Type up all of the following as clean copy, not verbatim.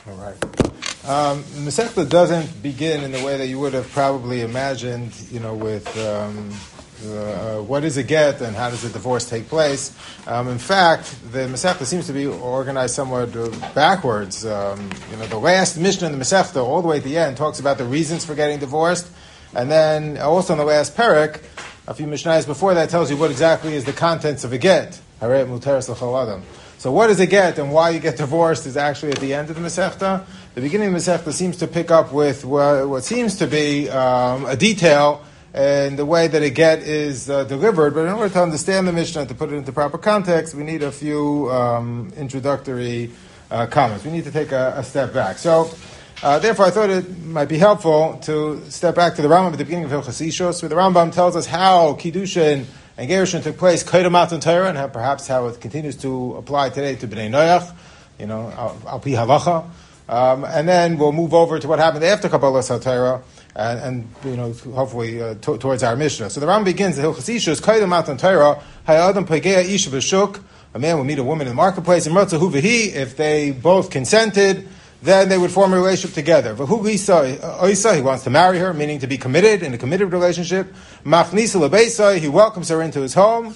All right. The Masechta doesn't begin in the way that you would have probably imagined, with what is a get and how does a divorce take place. In fact, the Masechta seems to be organized somewhat backwards. The last Mishnah in the Masechta, all the way at the end, talks about the reasons for getting divorced, and then also in the last parak, a few Mishnahs before that, tells you what exactly is the contents of a get. So what is a get and why you get divorced is actually at the end of the Masechta. The beginning of the Masechta seems to pick up with what seems to be a detail in the way that a get is delivered. But in order to understand the Mishnah, to put it into proper context, we need a few introductory comments. We need to take a step back. So therefore, I thought it might be helpful to step back to the Rambam at the beginning of Hilchos Ishus, where the Rambam tells us how Kiddushin and Gerushin took place, Kedem Matan Torah, and perhaps how it continues to apply today to Bnei Noach, Al Pi Halacha. And then we'll move over to what happened after Kabbalas HaTorah, and hopefully towards our Mishnah. So the Rambam begins the Hilchos Ishus, Kedem Matan Torah, Hayadam Pegea Ish B'Shuk, a man will meet a woman in the marketplace, and Mertzahu V'hi, if they both consented, then they would form a relationship together. Oisa, he wants to marry her, meaning to be committed, in a committed relationship. Machnisa lebeisai, he welcomes her into his home.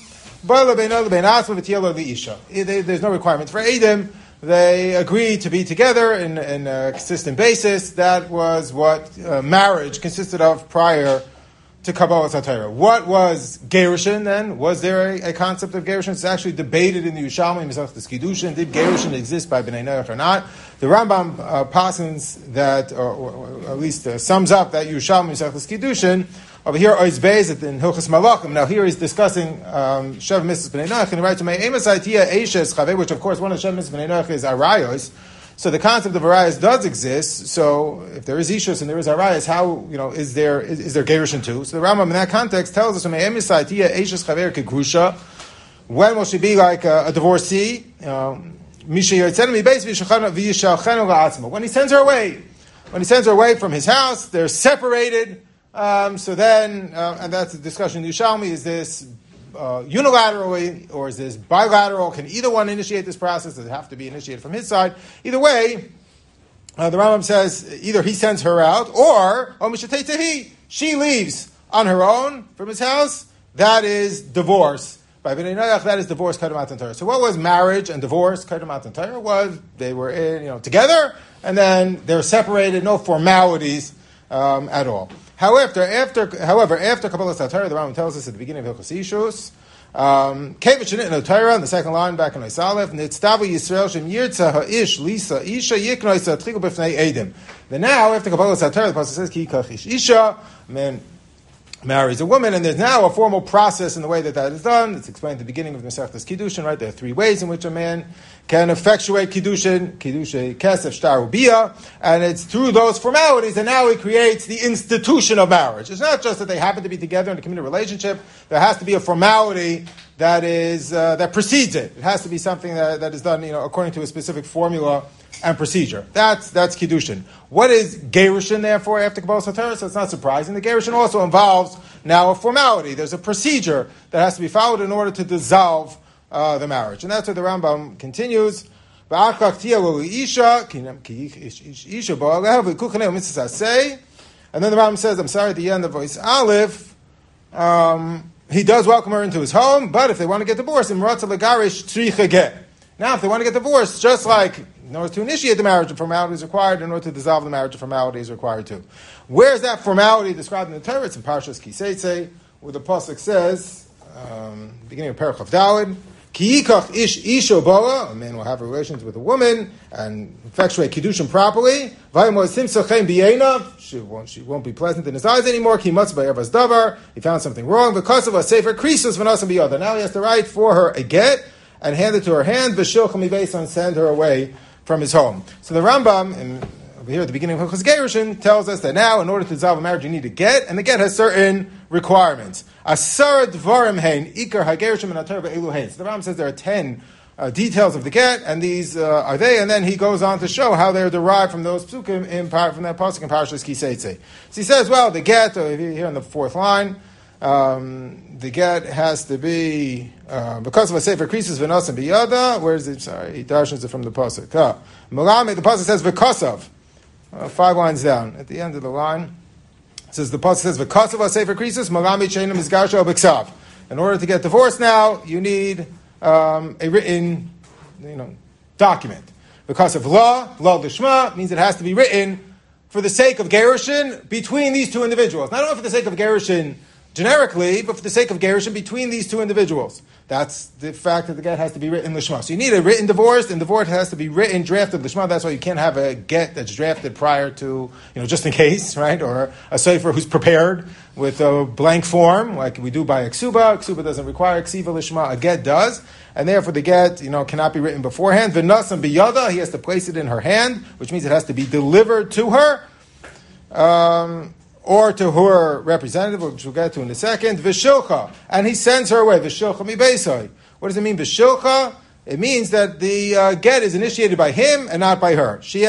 There's no requirement for Edom. They agree to be together in a consistent basis. That was what marriage consisted of prior to Kabbalas HaTorah. What was Gerushin then? Was there a concept of Gerushin? It's actually debated in the Yerushalmi, Masechtas Kiddushin. Did Gerushin exist by Bnei Noach or not? The Rambam passes that, or at least sums up that Yerushalmi, Masechtas Kiddushin. Over here, Oiz Beis in Hilchos Malachim. Now here he's discussing Shev Mitzvahs Bnei Noach, and he writes, which of course one of Shev Mitzvahs Bnei Noach is Arayos. So the concept of Arayos does exist. So if there is Ishus and there is Arayos, how is there Gerushin too? So the Rambam in that context tells us when will she be like a divorcee? When he sends her away. When he sends her away from his house, they're separated. So then, and that's the discussion in Yerushalmi, is this unilaterally or is this bilateral? Can either one initiate this process? Does it have to be initiated from his side? Either way, the Rambam says either he sends her out or she leaves on her own from his house. That is divorce. By Bnei Noach, that is divorce, Kedem Matan Torah. So what was marriage and divorce? Kedem Matan Torah was they were together and then they're separated, no formalities at all. However, after Kabbalas HaTorah, the Rambam tells us at the beginning of Hilchos Ishus, Kevet Shenit in the Torah, in the second line back in Ois Aleph, Nitztavu Yisrael Shem Yirtza Ha'ish Lisa Isha Yiknoisa Tchiku B'fnei Edom. Then now, after Kabbalas HaTorah, the Pasuk says, Ki Yikach Ish Isha, man marries a woman, and there's now a formal process in the way that is done. It's explained at the beginning of the Masechtas Kiddushin, right? There are three ways in which a man can effectuate Kiddushin, Kiddushay Kesef, Shtar, Ubiyah, and it's through those formalities, and now he creates the institution of marriage. It's not just that they happen to be together in a committed relationship. There has to be a formality that is that precedes it. It has to be something that is done, according to a specific formula and procedure. That's Kiddushin. What is Gerushin, therefore, after Kabbalas HaTorah? So it's not surprising. The Gerushin also involves now a formality. There's a procedure that has to be followed in order to dissolve the marriage. And that's where the Rambam continues. And then the Rambam says, at the end of Ois Aleph, he does welcome her into his home, but if they want to get divorced, now if they want to get divorced, just like in order to initiate the marriage, a formality is required. In order to dissolve the marriage, a formality is required too. Where is that formality described in the Torah? It's in Parshas Kiseitze, where the pasuk says, beginning of Perach of Daled, Ki yikach ish isha boa, a man will have relations with a woman and effectuate kiddushin properly. She won't be pleasant in his eyes anymore. Ki matz ba'ervas davar, he found something wrong. Because of a sefer krisus v'nasan biyada. Now he has to write for her a get and hand it to her hand. V'shilcham mibeis, and send her away from his home. So the Rambam, over here at the beginning of Hilchos Gerushin, tells us that now, in order to dissolve a marriage, you need a get, and the get has certain requirements. Asar dvarim hein, ikar hagerushin min haTorah ve'elu hein. So the Rambam says there are 10 details of the get, and these are they, and then he goes on to show how they're derived from those psukim from that pasuk in Parashas Kiseitze. So he says, well, the get, here in the fourth line, The get has to be because of a sefer krisus v'nosim biyada. Where is it? Sorry, he darshans it from the pasuk. Malame, the pasuk says v'kosav. 5 lines down at the end of the line, it says the pasuk says v'kosav a sefer krisus malame cheinim izgarsho b'ksav. In order to get divorced now, you need a written, document. Because of law l'shma means it has to be written for the sake of gerushin between these two individuals. Not only for the sake of gerushin generically, but for the sake of gerushin between these two individuals. That's the fact that the get has to be written lishma. So you need a written divorce, and divorce has to be written, drafted lishma. That's why you can't have a get that's drafted prior to, just in case, right? Or a sefer who's prepared with a blank form, like we do by a ksuba. Ksuba doesn't require ksiva lishma. A get does. And therefore the get, cannot be written beforehand. V'nasam biyada, he has to place it in her hand, which means it has to be delivered to her. Or to her representative, which we'll get to in a second, v'shilcha, and he sends her away, v'shilcha mi beisai. What does it mean, v'shilcha? It means that the get is initiated by him and not by her. It's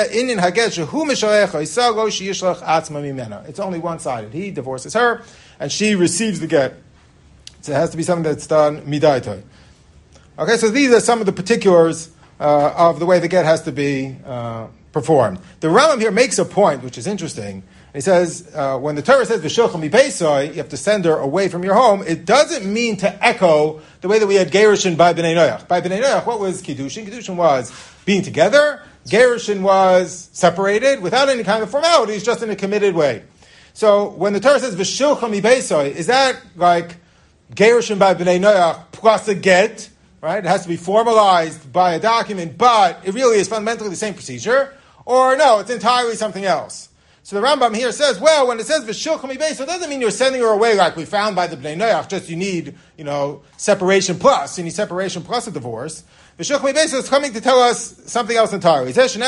only one-sided. He divorces her, and she receives the get. So it has to be something that's done midaitai. Okay, so these are some of the particulars of the way the get has to be performed. The Rambam here makes a point, which is interesting. He says, when the Torah says, V'shilcha mi beisai, you have to send her away from your home, it doesn't mean to echo the way that we had Gerushin by Bnei Noach. By Bnei Noach, what was Kiddushin? Kiddushin was being together. Gerushin was separated without any kind of formalities, just in a committed way. So when the Torah says, V'shilcha mi beisai, is that like Gerushin by Bnei Noach plus a get? Right? It has to be formalized by a document, but it really is fundamentally the same procedure. Or no, it's entirely something else. So the Rambam here says, well, when it says v'shilcha mi beisai, it doesn't mean you're sending her away like we found by the Bnei Noach, just you need, separation plus. You need separation plus a divorce. V'shilcha mi beisai is coming to tell us something else entirely. They don't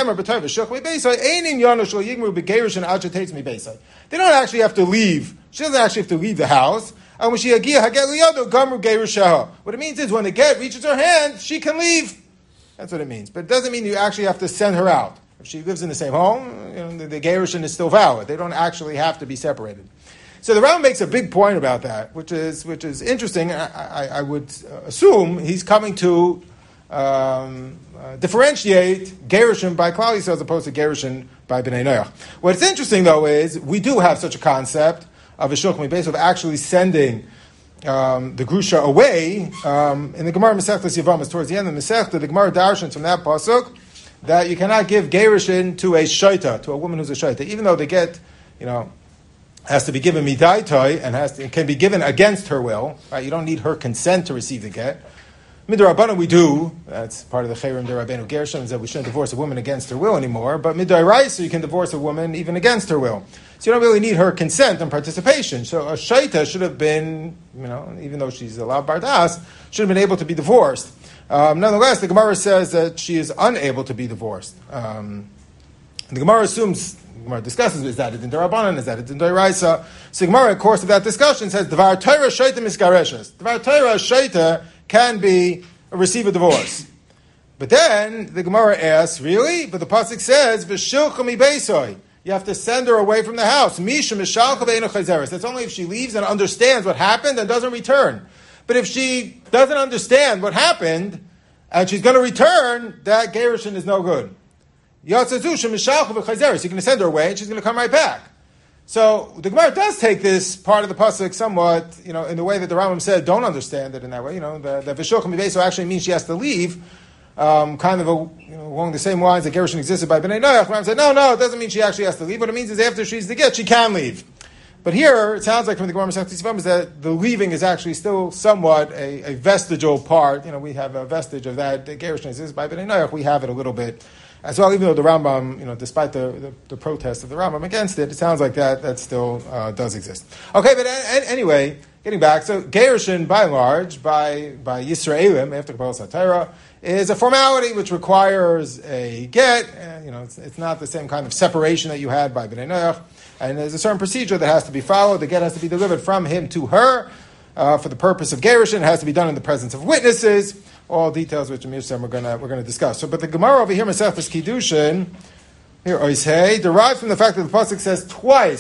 actually have to leave. She doesn't actually have to leave the house. And when she what it means is when the get reaches her hand, she can leave. That's what it means. But it doesn't mean you actually have to send her out. If she lives in the same home, the gerushin is still valid. They don't actually have to be separated. So the Rambam makes a big point about that, which is interesting. I would assume he's coming to differentiate gerushin by Klal Yisrael as opposed to gerushin by Bnei Noach. What's interesting, though, is we do have such a concept of a shulchan base of actually sending the grusha away. In the Gemara Masechtas Yevamos, towards the end of the Masechta, the Gemara darshans from that pasuk that you cannot give gerushin to a shaita, to a woman who's a shaita, even though they get, has to be given midaitai and can be given against her will. Right? You don't need her consent to receive the get. Midrabanan we do. That's part of the Chayrim Derabenu Gershom, is that we shouldn't divorce a woman against her will anymore. But Midairaisa, you can divorce a woman even against her will. So you don't really need her consent and participation. So a shaita should have been, even though she's allowed bardas, should have been able to be divorced. Nonetheless, the Gemara says that she is unable to be divorced. The Gemara discusses, is that it in Darabanan, is that it in Dairaisa? So the Gemara, in the course of that discussion, says, Dvar Torah shaita miskareshes. Dvar Torah shaita can receive a divorce. But then the Gemara asks, really? But the pasuk says, V'shilcha mi beisai. You have to send her away from the house. Misha mishalcha be'enu chayzeres. That's only if she leaves and understands what happened and doesn't return. But if she doesn't understand what happened and she's going to return, that gerushin is no good. You're going to send her away and she's going to come right back. So the Gemara does take this part of the pasuk somewhat, in the way that the Rambam said, don't understand it in that way. The v'shilcha mi beisai actually means she has to leave, kind of along the same lines that gerushin existed by Bnei Noach. Rambam said, no, it doesn't mean she actually has to leave. What it means is after she's the get, she can leave. But here, it sounds like from the Gemara Masechtas Yevamos that the leaving is actually still somewhat a vestigial part. We have a vestige of that. Gerushin exists by Bnei Noach. We have it a little bit as well, even though the Rambam, despite the protest of the Rambam against it, it sounds like that still does exist. Okay, but anyway, getting back, so gerushin, by and large, by Yisraelim, after Kabbalah Satira, is a formality which requires a get. It's not the same kind of separation that you had by Bnei Noach, and there's a certain procedure that has to be followed. The get has to be delivered from him to her for the purpose of gerushin. It has to be done in the presence of witnesses. All details which Amir said we're going to discuss. So, but the Gemara over here, Masechtas Kiddushin, here Oishei, derives from the fact that the pasuk says twice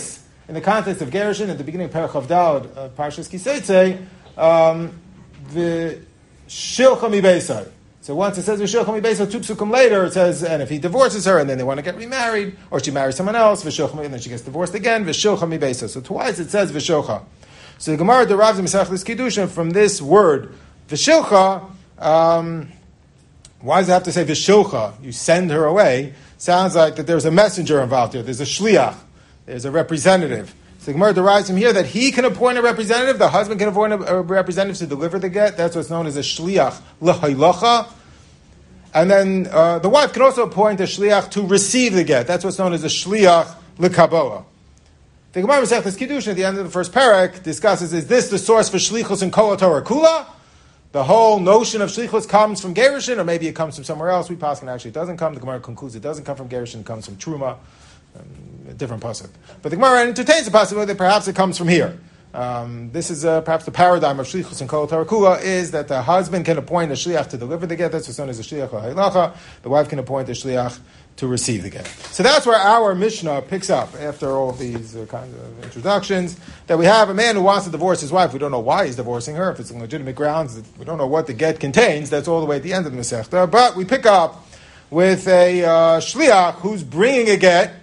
in the context of Gerushin, at the beginning of Perach Avdal, Parshas Kiseitze, the Shilcha mi Beisai. So once it says V'shilcha mi Beisai, two psukim later, it says, and if he divorces her, and then they want to get remarried, or she marries someone else, V'shilcha mi, and then she gets divorced again, V'shilcha mi Beisai. So twice it says V'shilcha. So the Gemara derives in Masechtas Kiddushin from this word, V'shilcha. Why does it have to say V'shilcha? You send her away. Sounds like that there's a messenger involved here. There's a shliach. There's a representative. So the Gemara derives from here that he can appoint a representative, the husband can appoint a representative to deliver the get. That's what's known as a shliach l'haylacha. And then the wife can also appoint a shliach to receive the get. That's what's known as a shliach l'kaboa. The Gemara Masechtas Kiddushin at the end of the first parak discusses, is this the source for shlichus in Kol HaTorah Kula? The whole notion of shlichus comes from Gerushin, or maybe it comes from somewhere else. We paskin actually it doesn't come. The Gemara concludes it doesn't come from Gerushin, it comes from Truma. A different pasuk. But the Gemara entertains the possibility that perhaps it comes from here. This is perhaps the paradigm of shlichus and kol Torah kula, is that the husband can appoint a shliach to deliver the get. That's what's known as a shliach ha'hilacha. The wife can appoint a shliach to receive the get. So that's where our Mishnah picks up after all these kinds of introductions. That we have a man who wants to divorce his wife. We don't know why he's divorcing her. If it's on legitimate grounds, we don't know what the get contains. That's all the way at the end of the Masechta. But we pick up with a shliach who's bringing a get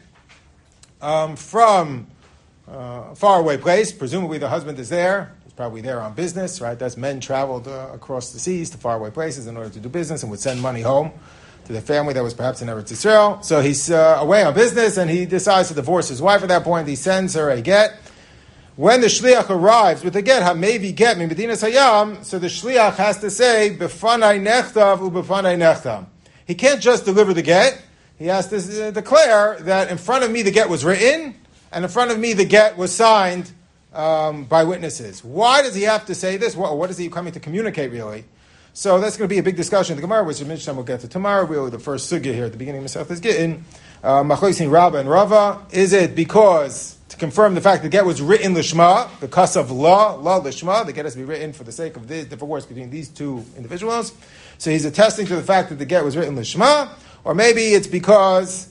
from a faraway place. Presumably the husband is there. He's probably there on business, right? That's men traveled across the seas to faraway places in order to do business and would send money home to their family that was perhaps in Eretz Yisrael. So he's away on business and he decides to divorce his wife at that point. He sends her a get. When the shliach arrives with the get, hamevi get min medinas hayam, so the shliach has to say, befanai nechtav ubefanai nechtam. He can't just deliver the get. He has to declare that in front of me the get was written, and in front of me the get was signed by witnesses. Why does he have to say this? What is he coming to communicate, really? So that's going to be a big discussion in the Gemara, which Mishnah will get to tomorrow. Really, the first sugya here at the beginning of Masechtas Gittin, Machoisin Rabba and Rava. Is it because, to confirm the fact that the get was written lishma, the kas of la lishma, the get has to be written for the sake of this divorce between these two individuals. So he's attesting to the fact that the get was written lishma. Or maybe it's because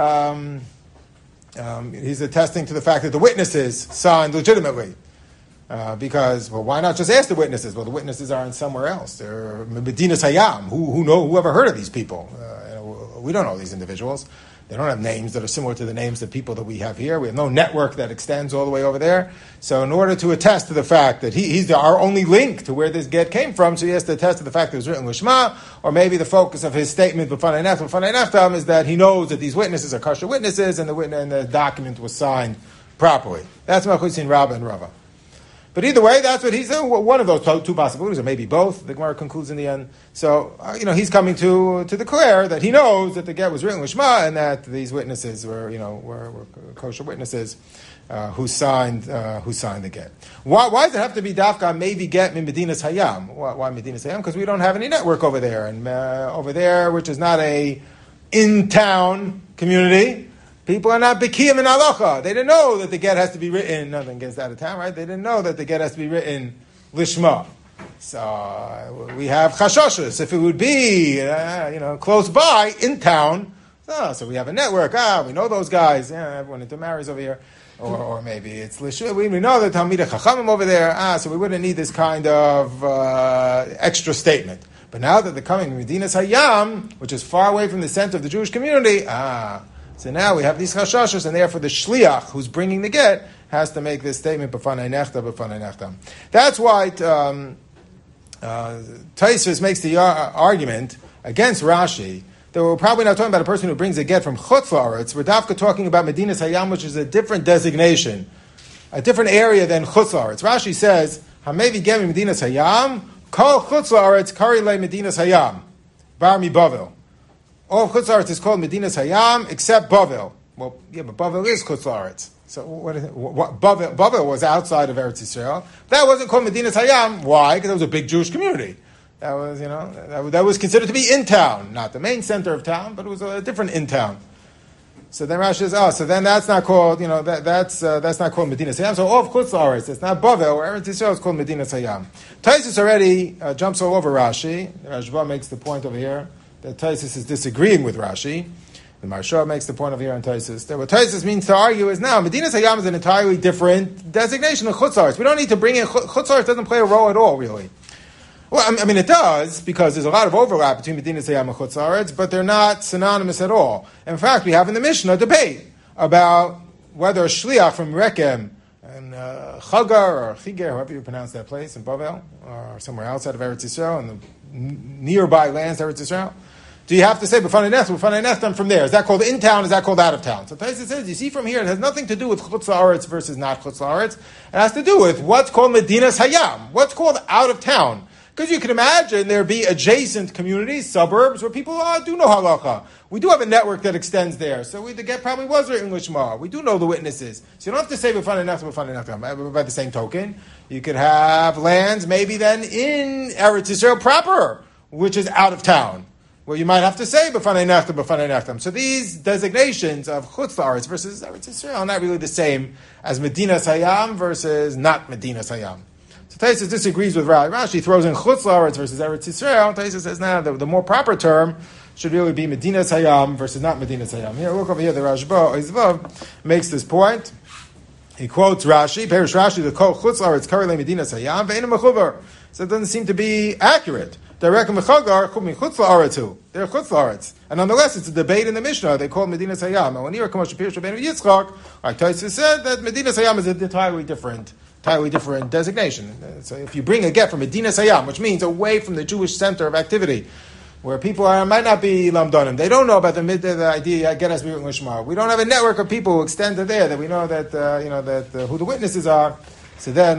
he's attesting to the fact that the witnesses signed legitimately. Because, well, why not just ask the witnesses? Well, the witnesses are in somewhere else. They're Medinas Hayam. Who ever heard of these people? We don't know these individuals. They don't have names that are similar to the names of people that we have here. We have no network that extends all the way over there. So in order to attest to the fact that he's our only link to where this get came from, so he has to attest to the fact that it was written Lishma, or maybe the focus of his statement, B'fanei Neftam, is that he knows that these witnesses are kosher witnesses and the document was signed properly. That's Machusin Rabba and Rava. But either way, that's what he's saying. One of those two possibilities, or maybe both. The Gemara concludes in the end. So, he's coming to declare that he knows that the get was written Lishma and that these witnesses were kosher witnesses who signed the get. Why does it have to be dafka maybe get min Medinas Hayam? Why Medinas Hayam? Because we don't have any network over there, and over there, which is not a in-town community. People are not bekiyim in halacha. They didn't know that the get has to be written. Nothing against out of town, right? They didn't know that the get has to be written lishma. So we have chashashus. If it would be, close by in town, so we have a network. We know those guys. Everyone intermarries over here, or maybe it's lishma. We know the Talmidei Chachamim over there. So we wouldn't need this kind of extra statement. But now that they're coming to Medinas Hayam, which is far away from the center of the Jewish community, so now we have these chashashos, and therefore the shliach who's bringing the get has to make this statement, b'fanei nechtam. That's why Tosfos makes the argument against Rashi that we're probably not talking about a person who brings a get from Chutz La'aretz. We're dafka talking about Medinas Hayam, which is a different designation, a different area than Chutz La'aretz. Rashi says, Hamevi get Medinas Hayam, kol Chutz La'aretz kari le Medinas Hayam, bar mi Bavel. All of Chutz La'aretz is called Medinas Hayam, except Bavel. Well, yeah, but Bavel is Chutz La'aretz. So Bavel was outside of Eretz Yisrael. That wasn't called Medinas Hayam. Why? Because it was a big Jewish community. That was, that was considered to be in town, not the main center of town, but it was a different in town. So then Rashi says, so then that's not called, that's not called Medinas Hayam. So all of Chutz La'aretz, it's not Bavel, or Eretz Yisrael is called Medinas Hayam. Tosfos already jumps all over Rashi. Rashba makes the point over here that Tosfos is disagreeing with Rashi. The Maharsha makes the point of here on Taisus. That what Taisus means to argue is now, Medinas Hayam is an entirely different designation of Chutz La'aretz. We don't need to bring in, Chutz La'aretz doesn't play a role at all, really. Well, I mean, it does, because there's a lot of overlap between Medinas Hayam and Chutz La'aretz, but they're not synonymous at all. In fact, we have in the Mishnah a debate about whether a shliach from Rekem and Chagar or Chiger, however you pronounce that place in Bavel, or somewhere outside of Eretz Yisrael, in the nearby lands of Eretz Yisrael, do you have to say B'fanei Nechtam from there? Is that called in town? Is that called out of town? So Taisa says, you see from here, it has nothing to do with Chutz La'aretz versus not Chutz La'aretz. It has to do with what's called Medinas Hayam, what's called out of town. Because you can imagine there be adjacent communities, suburbs, where people do know halacha. We do have a network that extends there. So the get probably was written Lishma. We do know the witnesses. So you don't have to say B'fanei Nechtam. By the same token, you could have lands maybe then in Eretz Yisrael proper, which is out of town, where you might have to say B'fanei Nechtam. So these designations of Chutz La'aretz versus Eretz Yisrael are not really the same as Medinas Hayam versus not Medinas Hayam. So Taisus disagrees with Rashi. Rashi throws in Chutz La'aretz versus Eretz Yisrael. Taisus says, the more proper term should really be Medinas Hayam versus not Medinas Hayam. Here, look over here, the Rashba makes this point. He quotes Rashi, Perish Rashi, the Kol Chutz La'aretz Karei Medinas Hayam, Ve'ena Mechuvar. So it doesn't seem to be accurate. They're Chutz La'aretz. They're Chutz La'aretz. And nonetheless, it's a debate in the Mishnah. They call Medinas Hayam. And when you hear Kamosh Pirish Rabbeinu Yitzchak, like Taisus said, that Medinas Hayam is an entirely different designation. So if you bring a get from Medinas Hayam, which means away from the Jewish center of activity, where people might not be lamdanim, they don't know about the idea get as lishma. We don't have a network of people who extend to there that we know that who the witnesses are. So then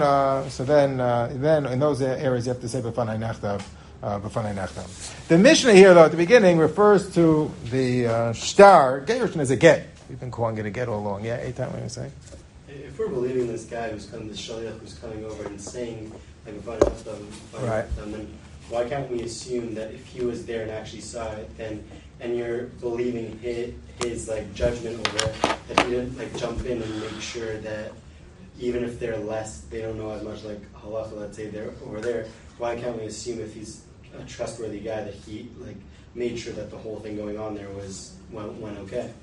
in those areas you have to say B'fanei Nechtam. The Mishnah here, though, at the beginning refers to the shtar. Gerushin is a get. We've been calling it a get all along. Yeah, Eitan, what are you saying? If we're believing this guy who's coming, this shaliach who's coming over and saying like right, then why can't we assume that if he was there and actually saw it, then and you're believing his like judgment over it, that he didn't like jump in and make sure that even if they're less, they don't know as much like halacha, let's say they're over there. Why can't we assume if he's a trustworthy guy that he like made sure that the whole thing going on there went okay?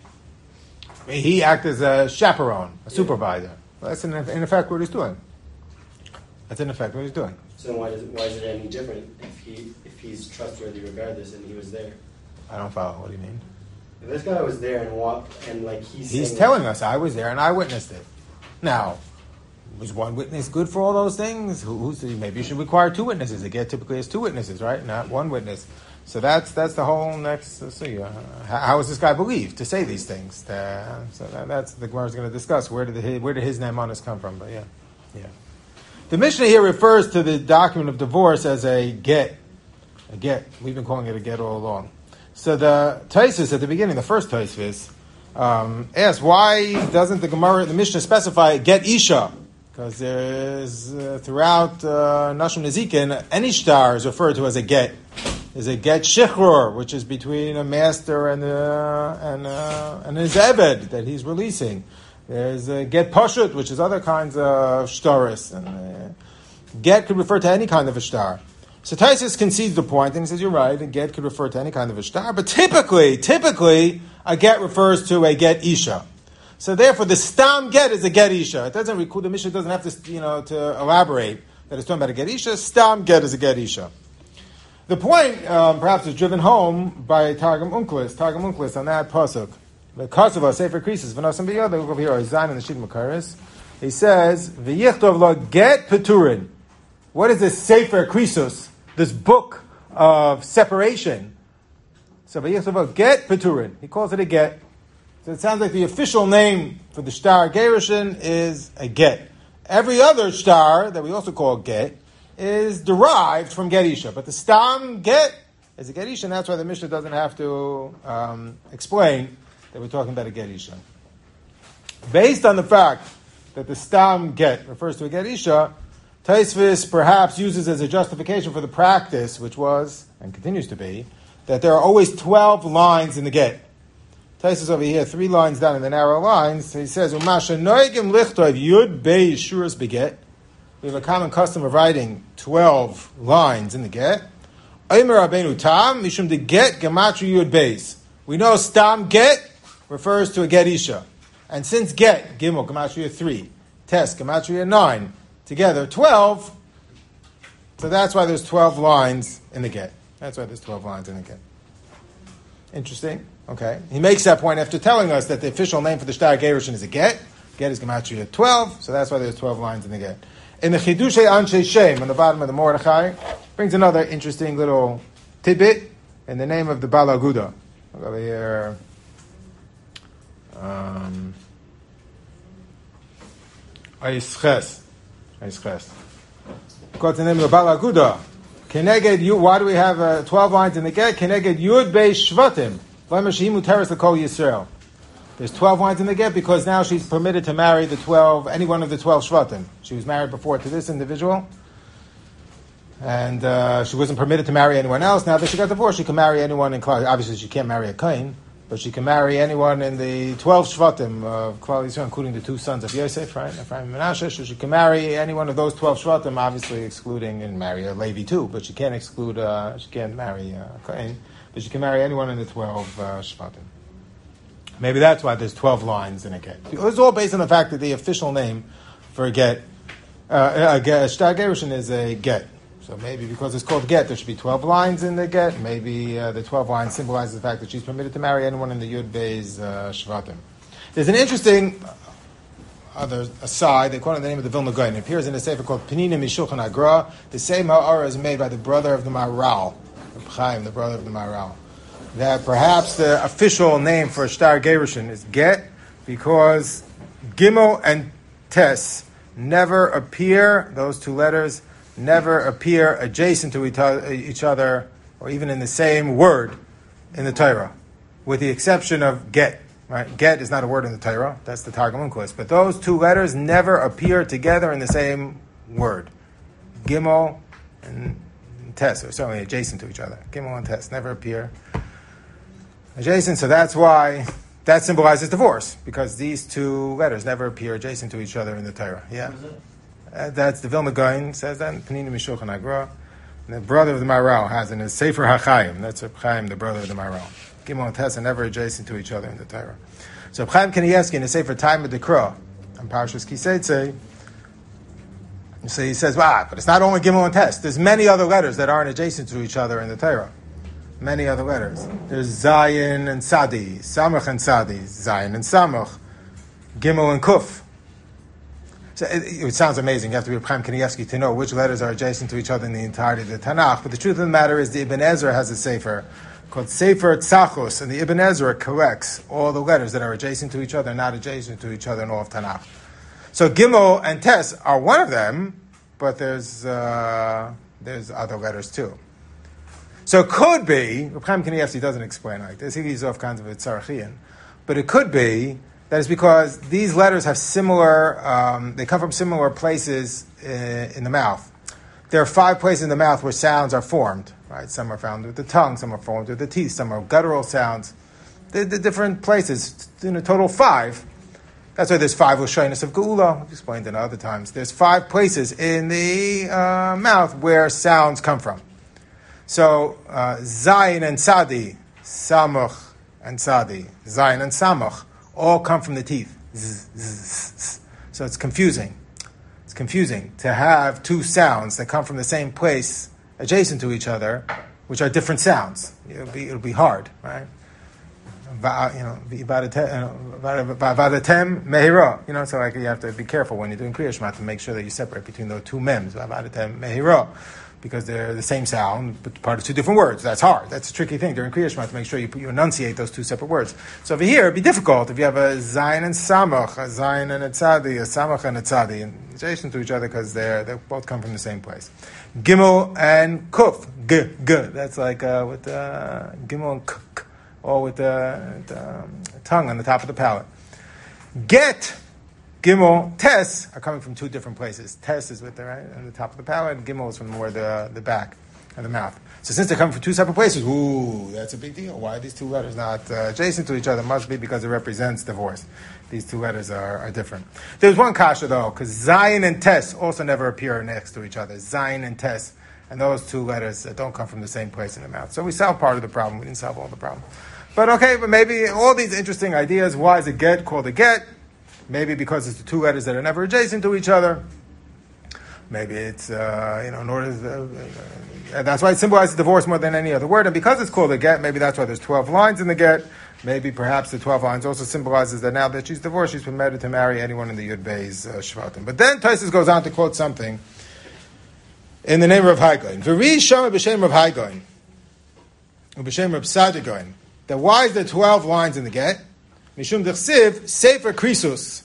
He acted as a chaperone, a supervisor. Well, that's in effect what he's doing. That's in effect what he's doing. So why is it any different if he's trustworthy regardless and he was there? I don't follow. What do you mean? If this guy was there and like he's telling us I was there and I witnessed it. Now, was one witness good for all those things? Maybe you should require two witnesses. A get typically has two witnesses, right? Not one witness. So that's the whole next. How is this guy believed to say these things? That's the Gemara is going to discuss. Where did his nemanis come from? But yeah. The Mishnah here refers to the document of divorce as a get. A get. We've been calling it a get all along. So the Taisus at the beginning, the first Taisus, asks why doesn't the Mishnah specify get isha? Because there's throughout Nashim Nezikin, any shtar is referred to as a get. There's a get shichror, which is between a master and his eved that he's releasing. There's a get pashut, which is other kinds of shtaris. And get could refer to any kind of a shtar. So Taisus concedes the point, and he says, you're right, a get could refer to any kind of a shtar, but typically, a get refers to a get isha. So therefore, the stam get is a get isha. It doesn't require, the Mishnah doesn't have to elaborate that it's talking about a get isha. Stam get is a get isha. The point, perhaps, is driven home by Targum Unklis on that pasuk. The Kasava Sefer Krisis v'nosam b'yod. Look over here, Zayin in the Shid Makaris. He says, "V'yichtov lo get peturin." What is this Sefer Krisus? This book of separation. So v'yichtov lo get peturin. He calls it a get. So it sounds like the official name for the shtar gerushin is a get. Every other shtar that we also call get is derived from get isha, but the stam get is a get isha, and that's why the Mishnah doesn't have to explain that we're talking about a get isha. Based on the fact that the stam get refers to a get isha, Taisvis perhaps uses as a justification for the practice, which was and continues to be, that there are always 12 lines in the get. Taisus over here, 3 lines down in the narrow lines. He says, "Umasha noigim lichtov yud bei shuras beget." We have a common custom of writing 12 lines in the get. Omer Rabbeinu Tam mishum de get gematria yud beis. We know stam get refers to a get isha. And since get, gimel, gematria 3, tes, gematria 9, together 12, so that's why there's 12 lines in the get. That's why there's 12 lines in the get. Interesting. Okay. He makes that point after telling us that the official name for the Shtar Gerushin is a get. Get is gematria 12, so that's why there's 12 lines in the get. In the Chidushei Anshe Shem, on the bottom of the Mordechai, brings another interesting little tidbit in the name of the Balaguda. Look over here. Aisches. Got the name of the Balaguda. Keneged Yud. Why do we have 12 lines in the get? Keneged Yud Beis Shvatim. Lemeshimu Teres L'Kol Yisrael. There's 12 lines in the get because now she's permitted to marry any one of the 12 Shvatim. She was married before to this individual, and she wasn't permitted to marry anyone else. Now that she got divorced, she can marry anyone in Klal. Obviously, she can't marry a Kohen, but she can marry anyone in the 12 Shvatim of Klal Yisrael, including the 2 sons of Yosef, right? Ephraim and Menashe. So she can marry any one of those 12 Shvatim, obviously excluding and marry a Levi too, but she can't exclude. She can't marry a Kohen, but she can marry anyone in the 12 Shvatim. Maybe that's why there's 12 lines in a get. It's all based on the fact that the official name for a get, Shtar Gerushin is a get. So maybe because it's called get, there should be 12 lines in the get. Maybe the 12 lines symbolizes the fact that she's permitted to marry anyone in the Yud Beis Shvatim. There's an interesting other aside. They call it the name of the Vilna Gaon. It appears in a sefer called Penina Mishulchan Agra. The same ha'ara is made by the brother of the Maharal, Chaim, the brother of the Maharal, that perhaps the official name for Shtar Gerushin is get because Gimel and Tes never appear, those 2 letters never appear adjacent to each other or even in the same word in the Torah, with the exception of get. Right? Get is not a word in the Torah, that's the Targum Onkelos, but those 2 letters never appear together in the same word. Gimel and Tes are certainly adjacent to each other. Gimel and Tes never appear adjacent, so that's why that symbolizes divorce, because these 2 letters never appear adjacent to each other in the Torah. Yeah, that's the Vilna Gaon says that. Penina Mishulchan Agra, the brother of the Maharal has in his Sefer HaChaim. That's Chaim, the brother of the Maharal. Gimel and Tes are never adjacent to each other in the Torah. So Chaim Kanievsky in the Sefer Time of the Dekra on Parshas Kiseitze, so he says, but it's not only Gimel and Tes. There's many other letters that aren't adjacent to each other in the Torah. Many other letters. There's Zayin and Sadi, Samach and Sadi, Zayin and Samach, Gimel and Kuf. So it sounds amazing. You have to be a Chaim Kanievsky to know which letters are adjacent to each other in the entirety of the Tanakh. But the truth of the matter is the Ibn Ezra has a sefer called Sefer Tzachos, and the Ibn Ezra collects all the letters that are adjacent to each other and not adjacent to each other in all of Tanakh. So Gimel and Tes are one of them, but there's other letters too. So it could be, Chaim Kanievsky doesn't explain like this, he gives off kinds of a tzarachian, but it could be that it's because these letters have similar, they come from similar places in the mouth. There are 5 places in the mouth where sounds are formed, right? Some are found with the tongue, some are formed with the teeth, some are guttural sounds. The different places, in a total 5. That's why there's 5 Lashonos of Geula. I've explained it other times. There's 5 places in the mouth where sounds come from. So, Zayin and Sadi, Samach and Sadi, Zayin and Samach, all come from the teeth. So it's confusing. It's confusing to have 2 sounds that come from the same place adjacent to each other, which are different sounds. It'll be hard, right? Vadatem mehira. So like you have to be careful when you're doing Kriya Shema to make sure that you separate between those 2 mems. Vadatem mehira. Because they're the same sound, but part of 2 different words. That's hard. That's a tricky thing during Kriya Shema to make sure you enunciate those 2 separate words. So over here, it'd be difficult if you have a Zayin and Samach, a Zayin and a Tzadi, a Samach and a Tzadi, and adjacent to each other because they both come from the same place. Gimel and Kuf, G. That's like with Gimel and K, all with the tongue on the top of the palate. Get. Gimel, Tes are coming from 2 different places. Tes is with the right on the top of the palate, and Gimel is from more the back of the mouth. So since they're coming from 2 separate places, that's a big deal. Why are these 2 letters not adjacent to each other? Must be because it represents divorce. These 2 letters are different. There's one kasha though, because Zayin and Tes also never appear next to each other. Zayin and Tes, and those 2 letters don't come from the same place in the mouth. So we solved part of the problem. We didn't solve all the problem. But maybe all these interesting ideas. Why is a get called a get? Maybe because it's the two letters that are never adjacent to each other. Maybe it's, in order that's why it symbolizes divorce more than any other word. And because it's called a get, maybe that's why there's 12 lines in the get. Maybe perhaps the 12 lines also symbolizes that now that she's divorced, she's permitted to marry anyone in the Yud Bey's Shvatim. But then Tosfos goes on to quote something in the name of Rav Hai Gaon. V'ri shama b'shem Rav Hai Gaon, u'b'shem Rav Saadia Gaon. That why is there 12 lines in the get? Mishum d'chsiv sefer krisus.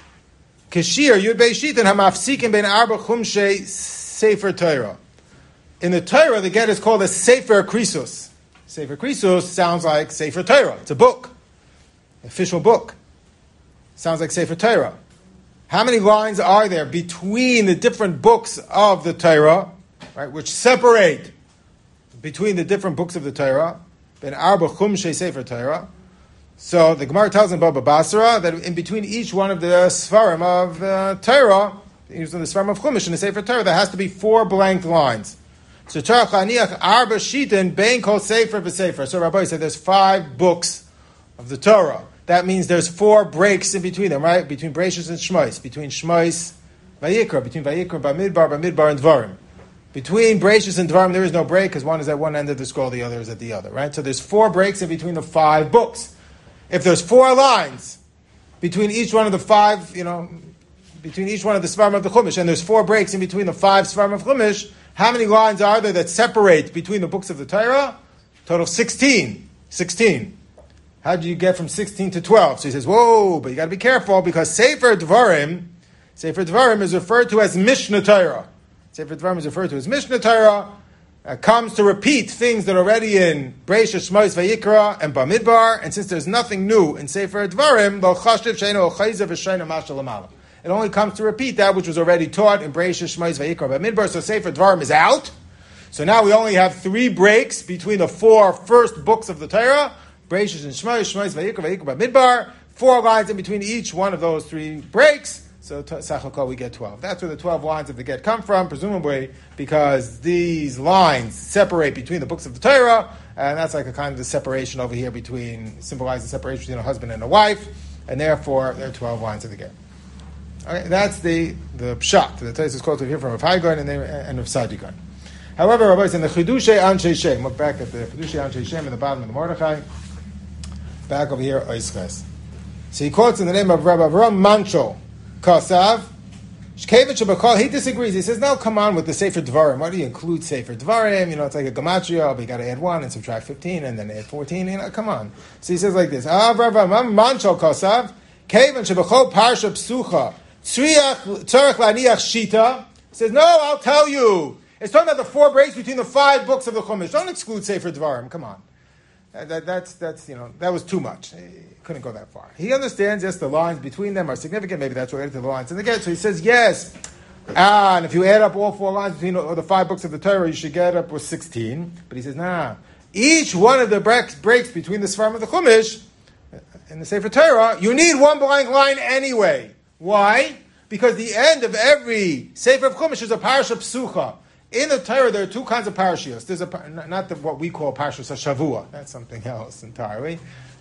Kashir Yud Bey Shitin hamafsikim ben arba chumshei sefer Torah. In the Torah, the get is called a sefer krisus. Sefer krisus sounds like sefer Torah. It's a book, official book. Sounds like sefer Torah. How many lines are there between the different books of the Torah, right, which separate between the different books of the Torah? Ben arba chumshei sefer Torah. So the Gemara tells in Baba Basra that in between each one of the Sfarim of Torah, using the Sfarim of Chumash in the Sefer Torah, there has to be 4 blank lines. So Tarach Laniach Arba Shitin Bein Kol Sefer V'Sefer. So Rabbi said there's 5 books of the Torah. That means there's 4 breaks in between them, right? Between Bereshis and Shmos, between Shmos, Vayikra, between Vayikra, Bamidbar, and Dvarim. Between Bereshis and Dvarim, there is no break because one is at one end of the scroll, the other is at the other, right? So there's 4 breaks in between the 5 books. If there's 4 lines between each one of the 5, between each one of the Svarim of the Chumash, and there's 4 breaks in between the 5 Svarim of Chumash, how many lines are there that separate between the books of the Torah? Total 16. 16. How do you get from 16 to 12? So he says, whoa, but you got to be careful because Sefer Dvarim is referred to as Mishnah Torah. Sefer Dvarim is referred to as Mishnah Torah. Comes to repeat things that are already in Bereshis, Shmos, Vayikra, and Bamidbar, and since there's nothing new in Sefer Dvarim, it only comes to repeat that which was already taught in Bereshis, Shmos, Vayikra, Bamidbar. So Sefer Dvarim is out. So now we only have 3 breaks between the 4 first books of the Torah, Bereshis and Shmos, Vayikra, Bamidbar. 4 lines in between each one of those 3 breaks. So Sachakol, we get 12. That's where the 12 lines of the get come from, presumably because these lines separate between the books of the Torah, and that's like a kind of the separation over here symbolizes the separation between a husband and a wife, and therefore there are 12 lines of the get. Okay, that's the pshat. The Tosfos is quoted here from Rav Hai Gaon and Rav Saadia Gaon. However, Rabbi said in the Chidushei Anshe Shem, look back at the Chidushei Anshe Shem in the bottom of the Mordechai, back over here, Oisches. So he quotes in the name of Rabbi Avram Manchol, Kasav, Shkevich Shabakal, he disagrees. He says, no, come on with the Sefer Dvarim. Why do you include Sefer Dvarim? It's like a Gematria, but you got to add 1 and subtract 15 and then add 14. Come on. So he says like this, Manchol Kasav, Kevich Shabakal Parsha Psucha, Tzarech Laniach Shita. He says, no, I'll tell you. It's talking about the 4 breaks between the 5 books of the Chumash. Don't exclude Sefer Dvarim. Come on. That was too much. He couldn't go that far. He understands, yes, the lines between them are significant. Maybe that's related to the lines in the get. So he says, yes. And if you add up all 4 lines between the 5 books of the Torah, you should get up with 16. But he says, nah. Each one of the breaks between the Sfarim of the Chumash and the Sefer Torah, you need 1 blank line anyway. Why? Because the end of every Sefer of Chumash is a Parasha Psucha. In the Torah, there are 2 kinds of parashiyos. There's what we call Parashas HaShavua. That's something else entirely.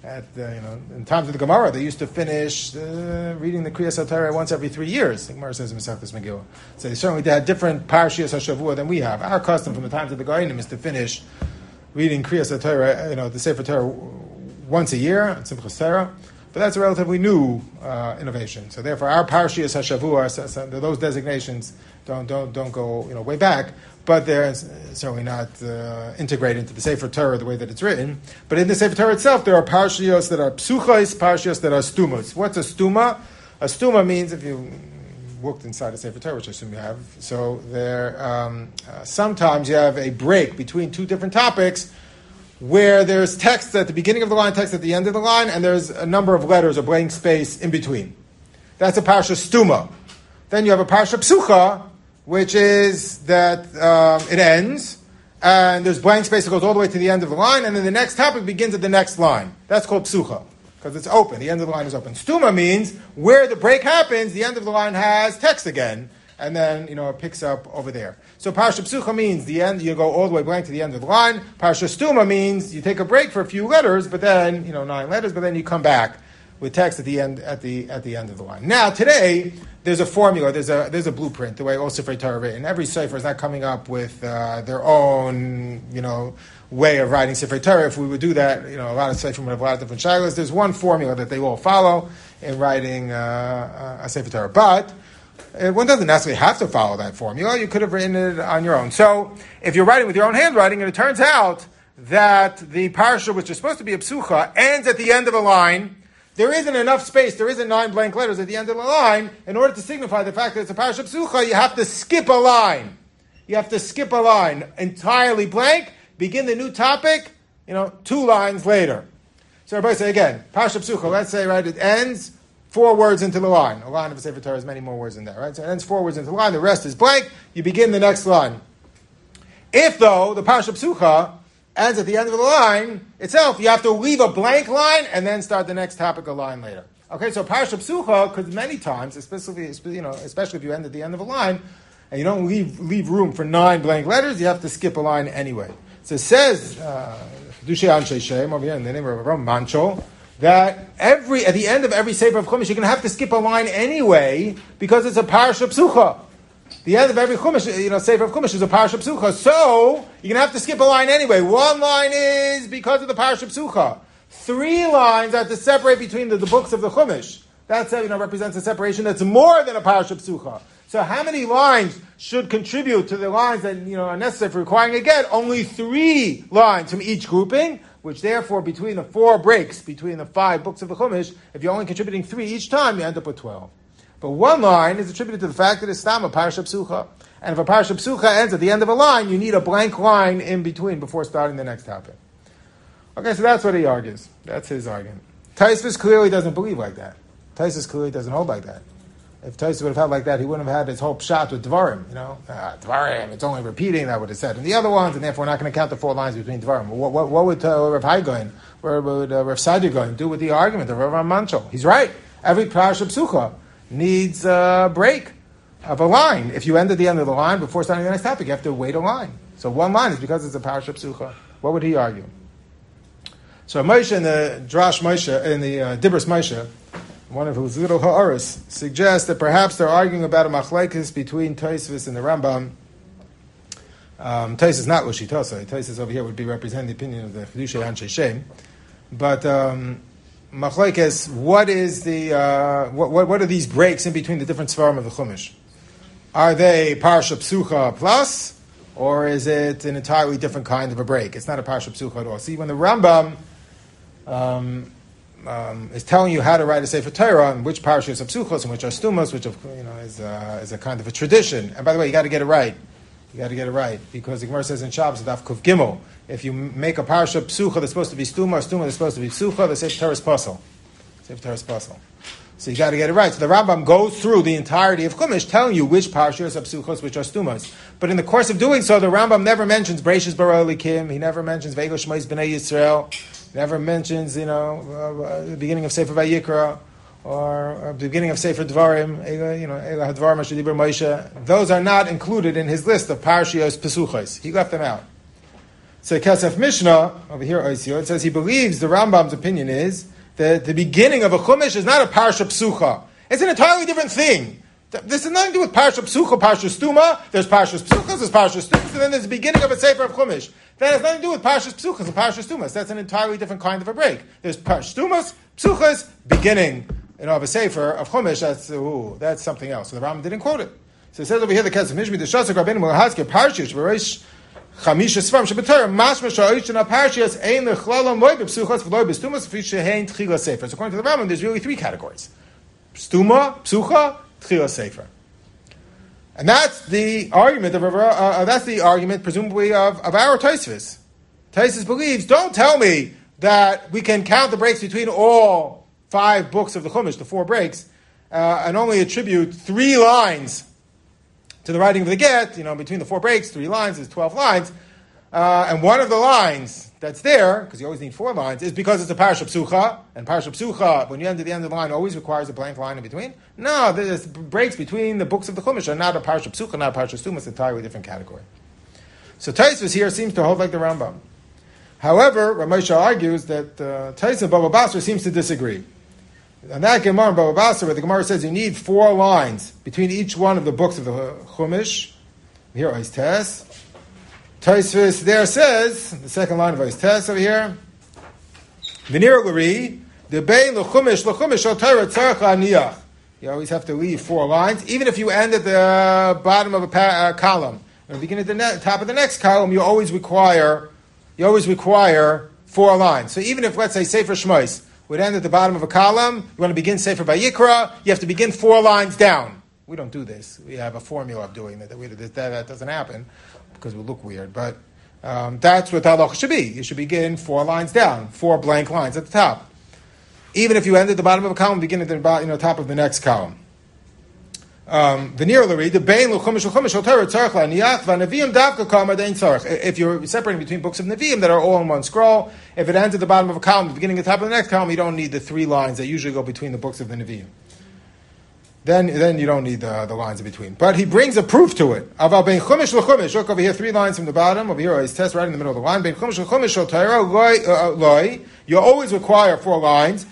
In times of the Gemara, they used to finish reading the Kriyas HaTorah once every 3 years. The Gemara says in Masechtas Megillah. So they certainly had different Parashiyos HaShavua than we have. Our custom from the times of the Goyim is to finish reading Kriyas HaTorah, the Sefer Torah, once a year, at Simchas Torah. But that's a relatively new innovation. So therefore, our Parashiyos HaShavua, those designations don't go way back, but they're certainly not integrated into the Sefer Torah the way that it's written. But in the Sefer Torah itself, there are parashiyos that are psuchos, parashiyos that are stumos. What's a stuma? A stuma means, if you looked inside a Sefer Torah, which I assume you have, so there sometimes you have a break between 2 different topics where there's text at the beginning of the line, text at the end of the line, and there's a number of letters or blank space in between. That's a parasha stuma. Then you have a parasha psucha, which is that it ends, and there's blank space that goes all the way to the end of the line, and then the next topic begins at the next line. That's called psucha, because it's open. The end of the line is open. Stuma means where the break happens, the end of the line has text again, and then, it picks up over there. So Parsha Psucha means the end, you go all the way blank to the end of the line. Parsha Stuma means you take a break for a few letters, but then, 9 letters, but then you come back with text at the end of the line. Now, today, there's a formula, there's a blueprint, the way all Sifrei Torah are written. Every Sefer is not coming up with their own, way of writing Sifrei Torah. If we would do that, a lot of Sefer would have a lot of different shilas. There's one formula that they all follow in writing a Sefer Torah. But one doesn't necessarily have to follow that formula. You could have written it on your own. So if you're writing with your own handwriting, and it turns out that the parsha, which is supposed to be a psucha, ends at the end of a line, there isn't enough space, there isn't 9 blank letters at the end of the line. In order to signify the fact that it's a parsha psucha, you have to skip a line. You have to skip a line entirely blank, begin the new topic, 2 lines later. So everybody say again, parsha psucha, let's say, right, it ends 4 words into the line. A line of a Sefer Torah has many more words in there, right? So it ends 4 words into the line, the rest is blank, you begin the next line. If, though, the parsha psucha ends at the end of the line itself, you have to leave a blank line and then start the next topic a line later. Okay, so Parsha Psucha, because many times, especially if you end at the end of a line, and you don't leave room for 9 blank letters, you have to skip a line anyway. So it says, Dushay Anshe Shem, over here in the name of Rav Manchol, that at the end of every Sefer of Chumash, you're going to have to skip a line anyway, because it's a Parsha Psucha. The end of every Chumash, Sefer of Chumash is a Parsha Psucha. So, you're going to have to skip a line anyway. 1 line is because of the Parsha Psucha. 3 lines are to separate between the books of the Chumash. That represents a separation that's more than a Parsha Psucha. So how many lines should contribute to the lines that are necessary for requiring a get? Only 3 lines from each grouping, which therefore between the 4 breaks, between the 5 books of the Chumash, if you're only contributing 3 each time, you end up with 12. But 1 line is attributed to the fact that it's stam a parsha psucha. And if a parsha psucha ends at the end of a line, you need a blank line in between before starting the next topic. Okay, so that's what he argues. That's his argument. Tosfos clearly doesn't believe like that. Tosfos clearly doesn't hold like that. If Tosfos would have held like that, he wouldn't have had his whole pshat with Dvarim. Dvarim, it's only repeating, that would have said. And the other ones, and therefore we're not going to count the 4 lines between Dvarim. What would Rav Hai where would Rav Saadia do with the argument of Rav Manchol? He's right. Every parsha psucha needs a break of a line. If you end at the end of the line before starting the next topic, you have to wait a line. So 1 line is because it's a parsha psucha. What would he argue? So Moshe in the Drash Moshe, in the Dibros Moshe, one of his little ha'aris, suggests that perhaps they're arguing about a machlekes between Tosfos and the Rambam. Tosfos is not Lushitosa. Tosfos over here would be representing the opinion of the Chidushay Anshe Shem. But machlekes, what is the what are these breaks in between the different svarim of the Chumash? Are they parsha psucha plus, or is it an entirely different kind of a break? It's not a parsha psucha at all. See, when the Rambam is telling you how to write a Sefer Torah, and which parashas are psuchos and which are stumas, which is a kind of a tradition. And by the way, you got to get it right. You got to get it right, because the Gemara says in Shabbos, Daf Kuf Gimel, if you make a parsha psucha that's supposed to be stuma, or stuma that's supposed to be psucha, the Sefer Torah is puzzle. Sefer Torah is puzzle. So you got to get it right. So the Rambam goes through the entirety of Chumash, telling you which parshas are psuchos, which are stumas. But in the course of doing so, the Rambam never mentions Breishis bara Elikim. He never mentions Veigo Shmais Bnei Yisrael. Never mentions, the beginning of Sefer Vayikra, or the beginning of Sefer Dvarim, Eila Hadvar Mashadibur Moshe. Those are not included in his list of Parashiyos Pesuchos. He left them out. So Kesef Mishnah, over here, Oisio, it says he believes the Rambam's opinion is that the beginning of a Chumash is not a Parasha Psucha. It's an entirely different thing. This has nothing to do with Parsha Psucha, Parsha Stuma. There's Parsha Psuchas, there's Parsha Stumas, and then there's the beginning of a Sefer of Chumash. That has nothing to do with Parsha Psuchas and Parsha Stumas. That's an entirely different kind of a break. There's Parsha Stumas, Psuchas, beginning of a Sefer of Chumash. That's something else. So the Rambam didn't quote it. So it says over here, the Kesef Mishmi, the Shasek Rabbeinu Mulahazke, Parshish, V'reish Chamisha Svam, Shabbatar, Mashma Sha'oishana Parshiyas, Ein Lechlalam Loi B'Psuchas, V'loi B'Stumas, V'Shehein Tchila Sefer. So according to the Rambam, there's really 3 categories. Stuma, Psucha, Tchila Sefer. And that's the argument presumably of our Tosfos. Tosfos believes, don't tell me that we can count the breaks between all 5 books of the Chumash, the 4 breaks, and only attribute 3 lines to the writing of the get. Between the 4 breaks, 3 lines is 12 lines. And one of the lines that's there, because you always need 4 lines, is because it's a parasha psucha. And parasha psucha, when you end at the end of the line, always requires a blank line in between. No, the breaks between the books of the Chumash are not a parasha psucha, not a parasha stuma. It's an entirely different category. So Tosfos here seems to hold like the Rambam. However, Ramosha argues that Tosfos and Baba Basra seems to disagree. And that Gemara in Baba Basra, where the Gemara says you need 4 lines between each one of the books of the Chumash. Here, Ois Tes. Tosfos there says, the second line of Ois Tes over here, V'nir l'ri, debein l'chumash al Torah tzarech la'aniach. You always have to leave 4 lines, even if you end at the bottom of a column. When you begin at the top of the next column, you always require 4 lines. So even if, let's say, Sefer Shmos would end at the bottom of a column, you want to begin Sefer Vayikra, you have to begin 4 lines down. We don't do this. We have a formula of doing that. That doesn't happen because we look weird. But that's what the halacha should be. You should begin 4 lines down, 4 blank lines at the top. Even if you end at the bottom of a column, begin at the top of the next column. If you're separating between books of Nevi'im that are all in one scroll, if it ends at the bottom of a column, beginning at the top of the next column, you don't need the 3 lines that usually go between the books of the Nevi'im. Then you don't need the lines in between. But he brings a proof to it. Look over here, 3 lines from the bottom. Over here, his test right in the middle of the line. You always require 4 lines.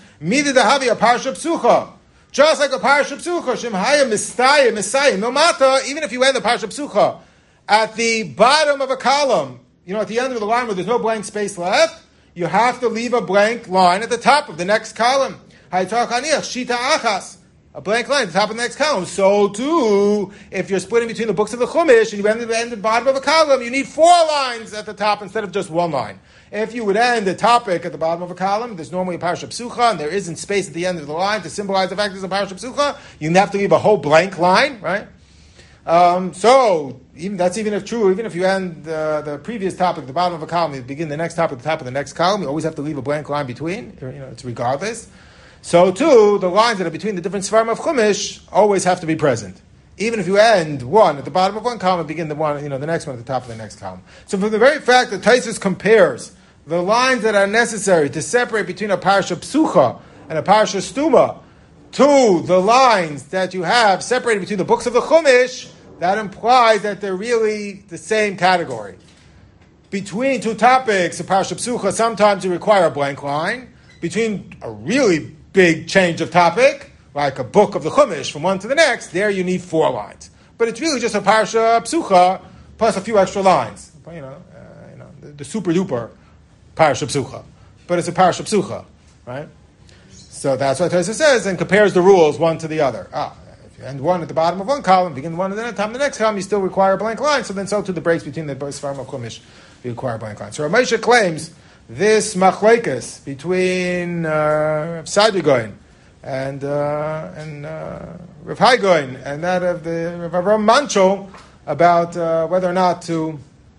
Just like a parasha psucha, shemhaya mistaya no matter, even if you end the parasha psucha at the bottom of a column, at the end of the line where there's no blank space left, you have to leave a blank line at the top of the next column. Shita achas, a blank line at the top of the next column. So too, if you're splitting between the books of the Chumash and you end at the bottom of a column, you need 4 lines at the top instead of just 1 line. If you would end the topic at the bottom of a column, there's normally a parasha psucha, and there isn't space at the end of the line to symbolize the fact there's a parasha psucha, you have to leave a whole blank line, right? So even if true, even if you end the previous topic at the bottom of a column, you begin the next topic at the top of the next column, you always have to leave a blank line between. It's regardless. So too, the lines that are between the different svarim of Chumash always have to be present. Even if you end one at the bottom of one column and begin the next one at the top of the next column. So from the very fact that Tosfos compares the lines that are necessary to separate between a parasha psucha and a parasha stuma to the lines that you have separated between the books of the Chumash, that implies that they're really the same category. Between 2 topics, a parasha psucha, sometimes you require a blank line. Between a really big change of topic, like a book of the Chumash from one to the next, there you need 4 lines. But it's really just a parasha psucha plus a few extra lines. The super duper parasha psucha. But it's a parasha psucha, right? So that's what Tosfos says and compares the rules one to the other. If you end one at the bottom of one column, begin one at the top of the next column, you still require a blank line. So then so too the breaks between the Svarim of Chumash, you require a blank line. So Ramosha claims this machlekes between Rav Sadigoin and Rav Hai Goin and that of the Rav Avram Mancho about whether or not to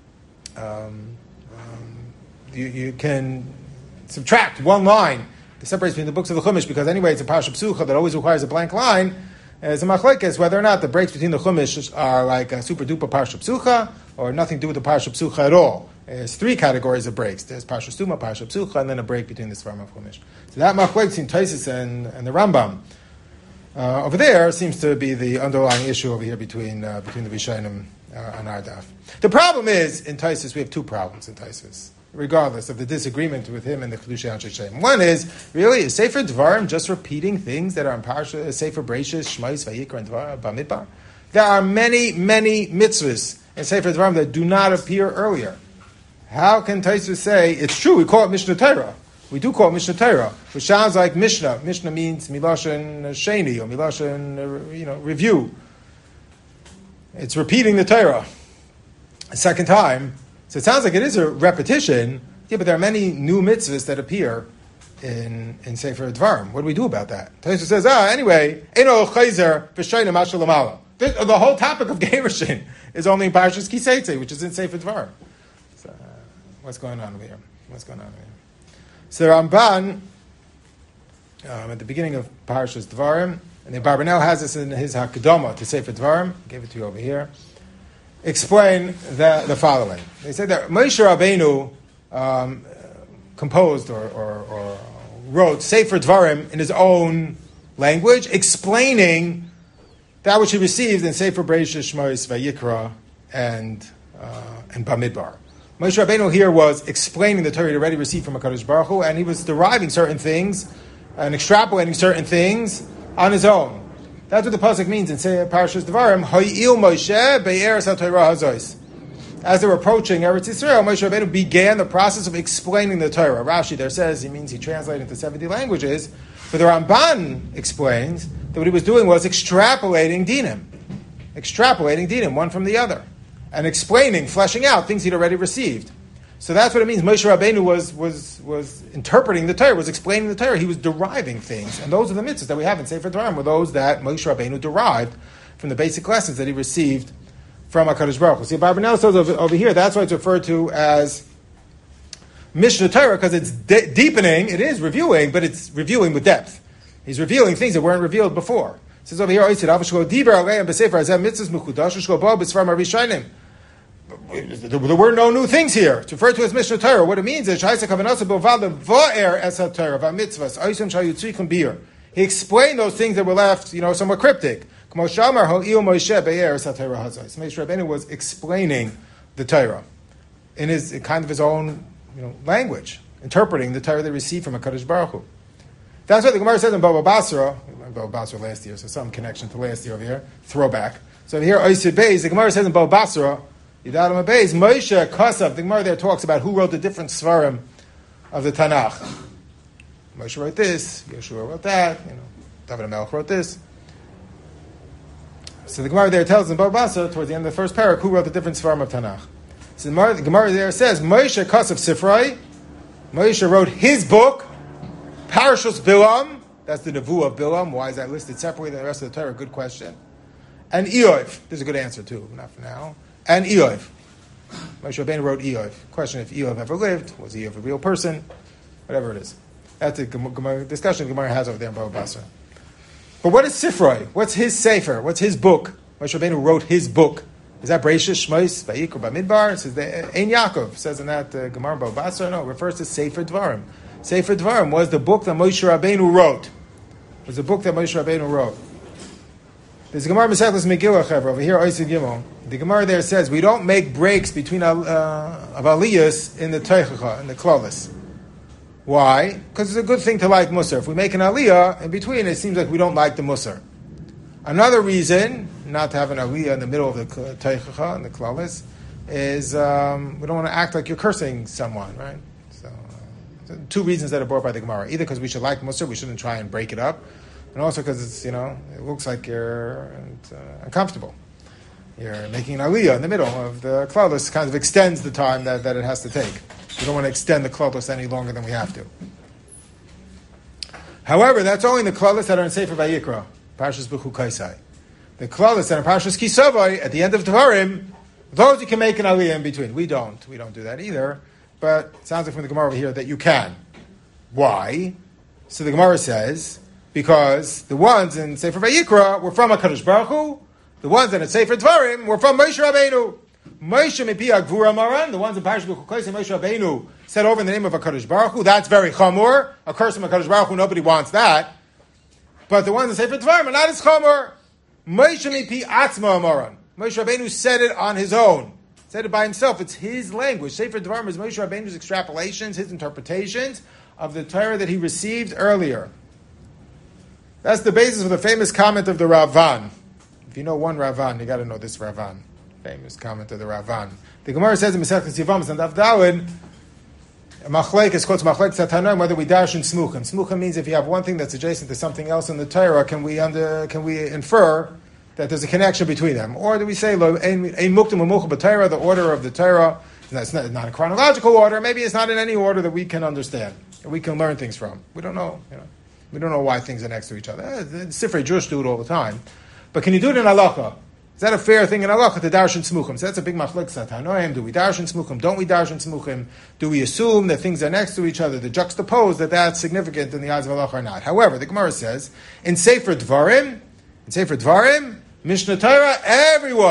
you can subtract 1 line that separates between the books of the Chumash because anyway it's a parasha psucha that always requires a blank line. As a machlekes whether or not the breaks between the Chumash are like a super duper parasha psucha or nothing to do with the parasha psucha at all. There's 3 categories of breaks. There's parasha stuma, parasha psucha, and then a break between the svarim of Chumash. So that machlekes in Tosfos and the Rambam over there seems to be the underlying issue over here between the Rishonim and our daf. The problem is in Tosfos we have 2 problems in Tosfos, regardless of the disagreement with him and the Chedushei Anshe Shem. One is is Sefer Dvarim just repeating things that are in Parasha Sefer Bereishis, Shmos, Vayikra, and Bamidbar? There are many, many mitzvahs in Sefer Dvarim that do not appear earlier. How can Tosfos say, it's true, we call it Mishnah Torah. We do call it Mishnah Torah, which sounds like Mishnah. Mishnah means Milashon Sheni, or Milashon, review. It's repeating the Torah a second time. So it sounds like it is a repetition, but there are many new mitzvahs that appear in Sefer Dvarim. What do we do about that? Tosfos says, anyway, Eino Chayzer V'Shayna Mashal Lamala. The whole topic of Gerushin is only in Parashas Kiseitze, which is in Sefer Dvarim. What's going on over here? So Ramban, at the beginning of Parashas Dvarim, and the Barbanel has this in his Hakadama to Sefer Dvarim. I gave it to you over here. explain the following. They said that Moshe Rabbeinu composed or wrote Sefer Dvarim in his own language, explaining that which he received in Sefer Bereshis, Shmos, Vayikra, and Bamidbar. Moshe Rabbeinu here was explaining the Torah he already received from HaKadosh Baruch Hu, and he was deriving certain things and extrapolating certain things on his own. That's what the pasuk means in Parashas Devarim. Hayil Moshe be'eretz haTorah hazois. As they were approaching Eretz Yisrael, Moshe Rabbeinu began the process of explaining the Torah. Rashi there says he means he translated into 70 languages, but the Ramban explains that what he was doing was extrapolating dinim, one from the other, and explaining, fleshing out things he'd already received. So that's what it means. Moshe Rabbeinu was interpreting the Torah, was explaining the Torah. He was deriving things. And those are the mitzvahs that we have in Sefer Dvarim, were those that Moshe Rabbeinu derived from the basic lessons that he received from HaKadosh Baruch Hu. See, Barbanel says over here, that's why it's referred to as Mishnah Torah, because it's deepening, it is reviewing, but it's reviewing with depth. He's revealing things that weren't revealed before. It says over here, there were no new things here. It's referred to as Mishnah Torah. What it means is, he explained those things that were left, somewhat cryptic. Moshe Rabbeinu was explaining the Torah in his own language, interpreting the Torah they received from HaKadosh Baruch Hu. That's what the Gemara says in Baba Basra. Baba Basra last year, so some connection to last year over here. Throwback. So here, Oisid Beis, the Gemara says in Baba Basra, Yidadam Beis, Moshe Kasav, the Gemara there talks about who wrote the different Svarim of the Tanakh. Moshe wrote this, Yeshua wrote that, David HaMelech wrote this. So the Gemara there tells in Baba Basra, towards the end of the first parak, who wrote the different Svarim of Tanakh. So the Gemara there says, Moshe Kasav Sifrei, Moshe wrote his book, Parashos Bilam, that's the Nevuah of Bilam. Why is that listed separately than the rest of the Torah? Good question. And Eov, there's a good answer too, not for now. And Eov. Moshe Rabbeinu wrote Eov. Question if Eov ever lived, was Eov a real person? Whatever it is. That's a discussion the Gemara has over there in Baba Basra. But what is Sifroi? What's his Sefer? What's his book? Moshe Rabbeinu wrote his book. Is that Bereshis, Shmos, Vayikra, Bamidbar? It says Ein Yaakov. Says in that Gemara in Baba Basra. No, it refers to Sefer Dvarim. Sefer Dvarim was the book that Moshe Rabbeinu wrote. There's a Gemara Mesechus Megillah over here, Oisid Gimel. The Gemara there says we don't make breaks between of aliyahs in the Teichacha, in the Klalis. Why? Because it's a good thing to like Musar. If we make an aliyah in between, it seems like we don't like the Musar. Another reason not to have an aliyah in the middle of the Teichacha, in the Klalis, is we don't want to act like you're cursing someone, right? So, two reasons that are brought by the Gemara. Either because we should like Musar, we shouldn't try and break it up. And also because it's, it looks like you're uncomfortable. You're making an aliyah in the middle of the Klaus, kind of extends the time that it has to take. We don't want to extend the Klaus any longer than we have to. However, that's only the Klaus that are in Sefer Vayikra, Parashas B'chu Kaisai. The Klaus that are in Parashas Kisavai, at the end of Devarim, those you can make an aliyah in between. We don't do that either, but it sounds like from the Gemara over here that you can. Why? So the Gemara says, because the ones in Sefer Vayikra were from HaKadosh Baruch Hu, the ones in Sefer Dvarim were from Moshe Rabbeinu. Moshe Mipi Agvura Maran, the ones in Parashas B'chu Kaisai, Moshe Rabbeinu said over in the name of HaKadosh Baruch Hu. That's very chamor. A curse from HaKadosh Baruch Hu, nobody wants that. But the ones in Sefer Dvarim are not as chamor. Moshe Mipi Atzma Maran. Moshe Rabbeinu said it on his own. Said it by himself. It's his language. Sefer Dvarim is Moshe Rabbeinu's extrapolations, his interpretations of the Torah that he received earlier. That's the basis of the famous comment of the Ravan. If you know one Ravan, you got to know this Ravan. Famous comment of the Ravan. The Gemara says in Masechtas Yevamos and Daf Daled, Machlek is called Machlek Satanoim, whether we dash in Smuchim. Smuchim means if you have one thing that's adjacent to something else in the Torah, can we infer that there's a connection between them? Or do we say, the order of the Torah, it's not a chronological order, maybe it's not in any order that we can understand, and we can learn things from. We don't know, We don't know why things are next to each other. The Sifrei Jewish do it all the time. But can you do it in halacha? Is that a fair thing in halacha to darshan smuchim? So that's a big machlek satanoim. Do we darshan smuchim? Don't we darshan smuchim? Do we assume that things are next to each other, the juxtapose, that's significant in the eyes of halacha or not? However, the Gemara says, in Sefer Dvarim, Mishnah Torah, everyone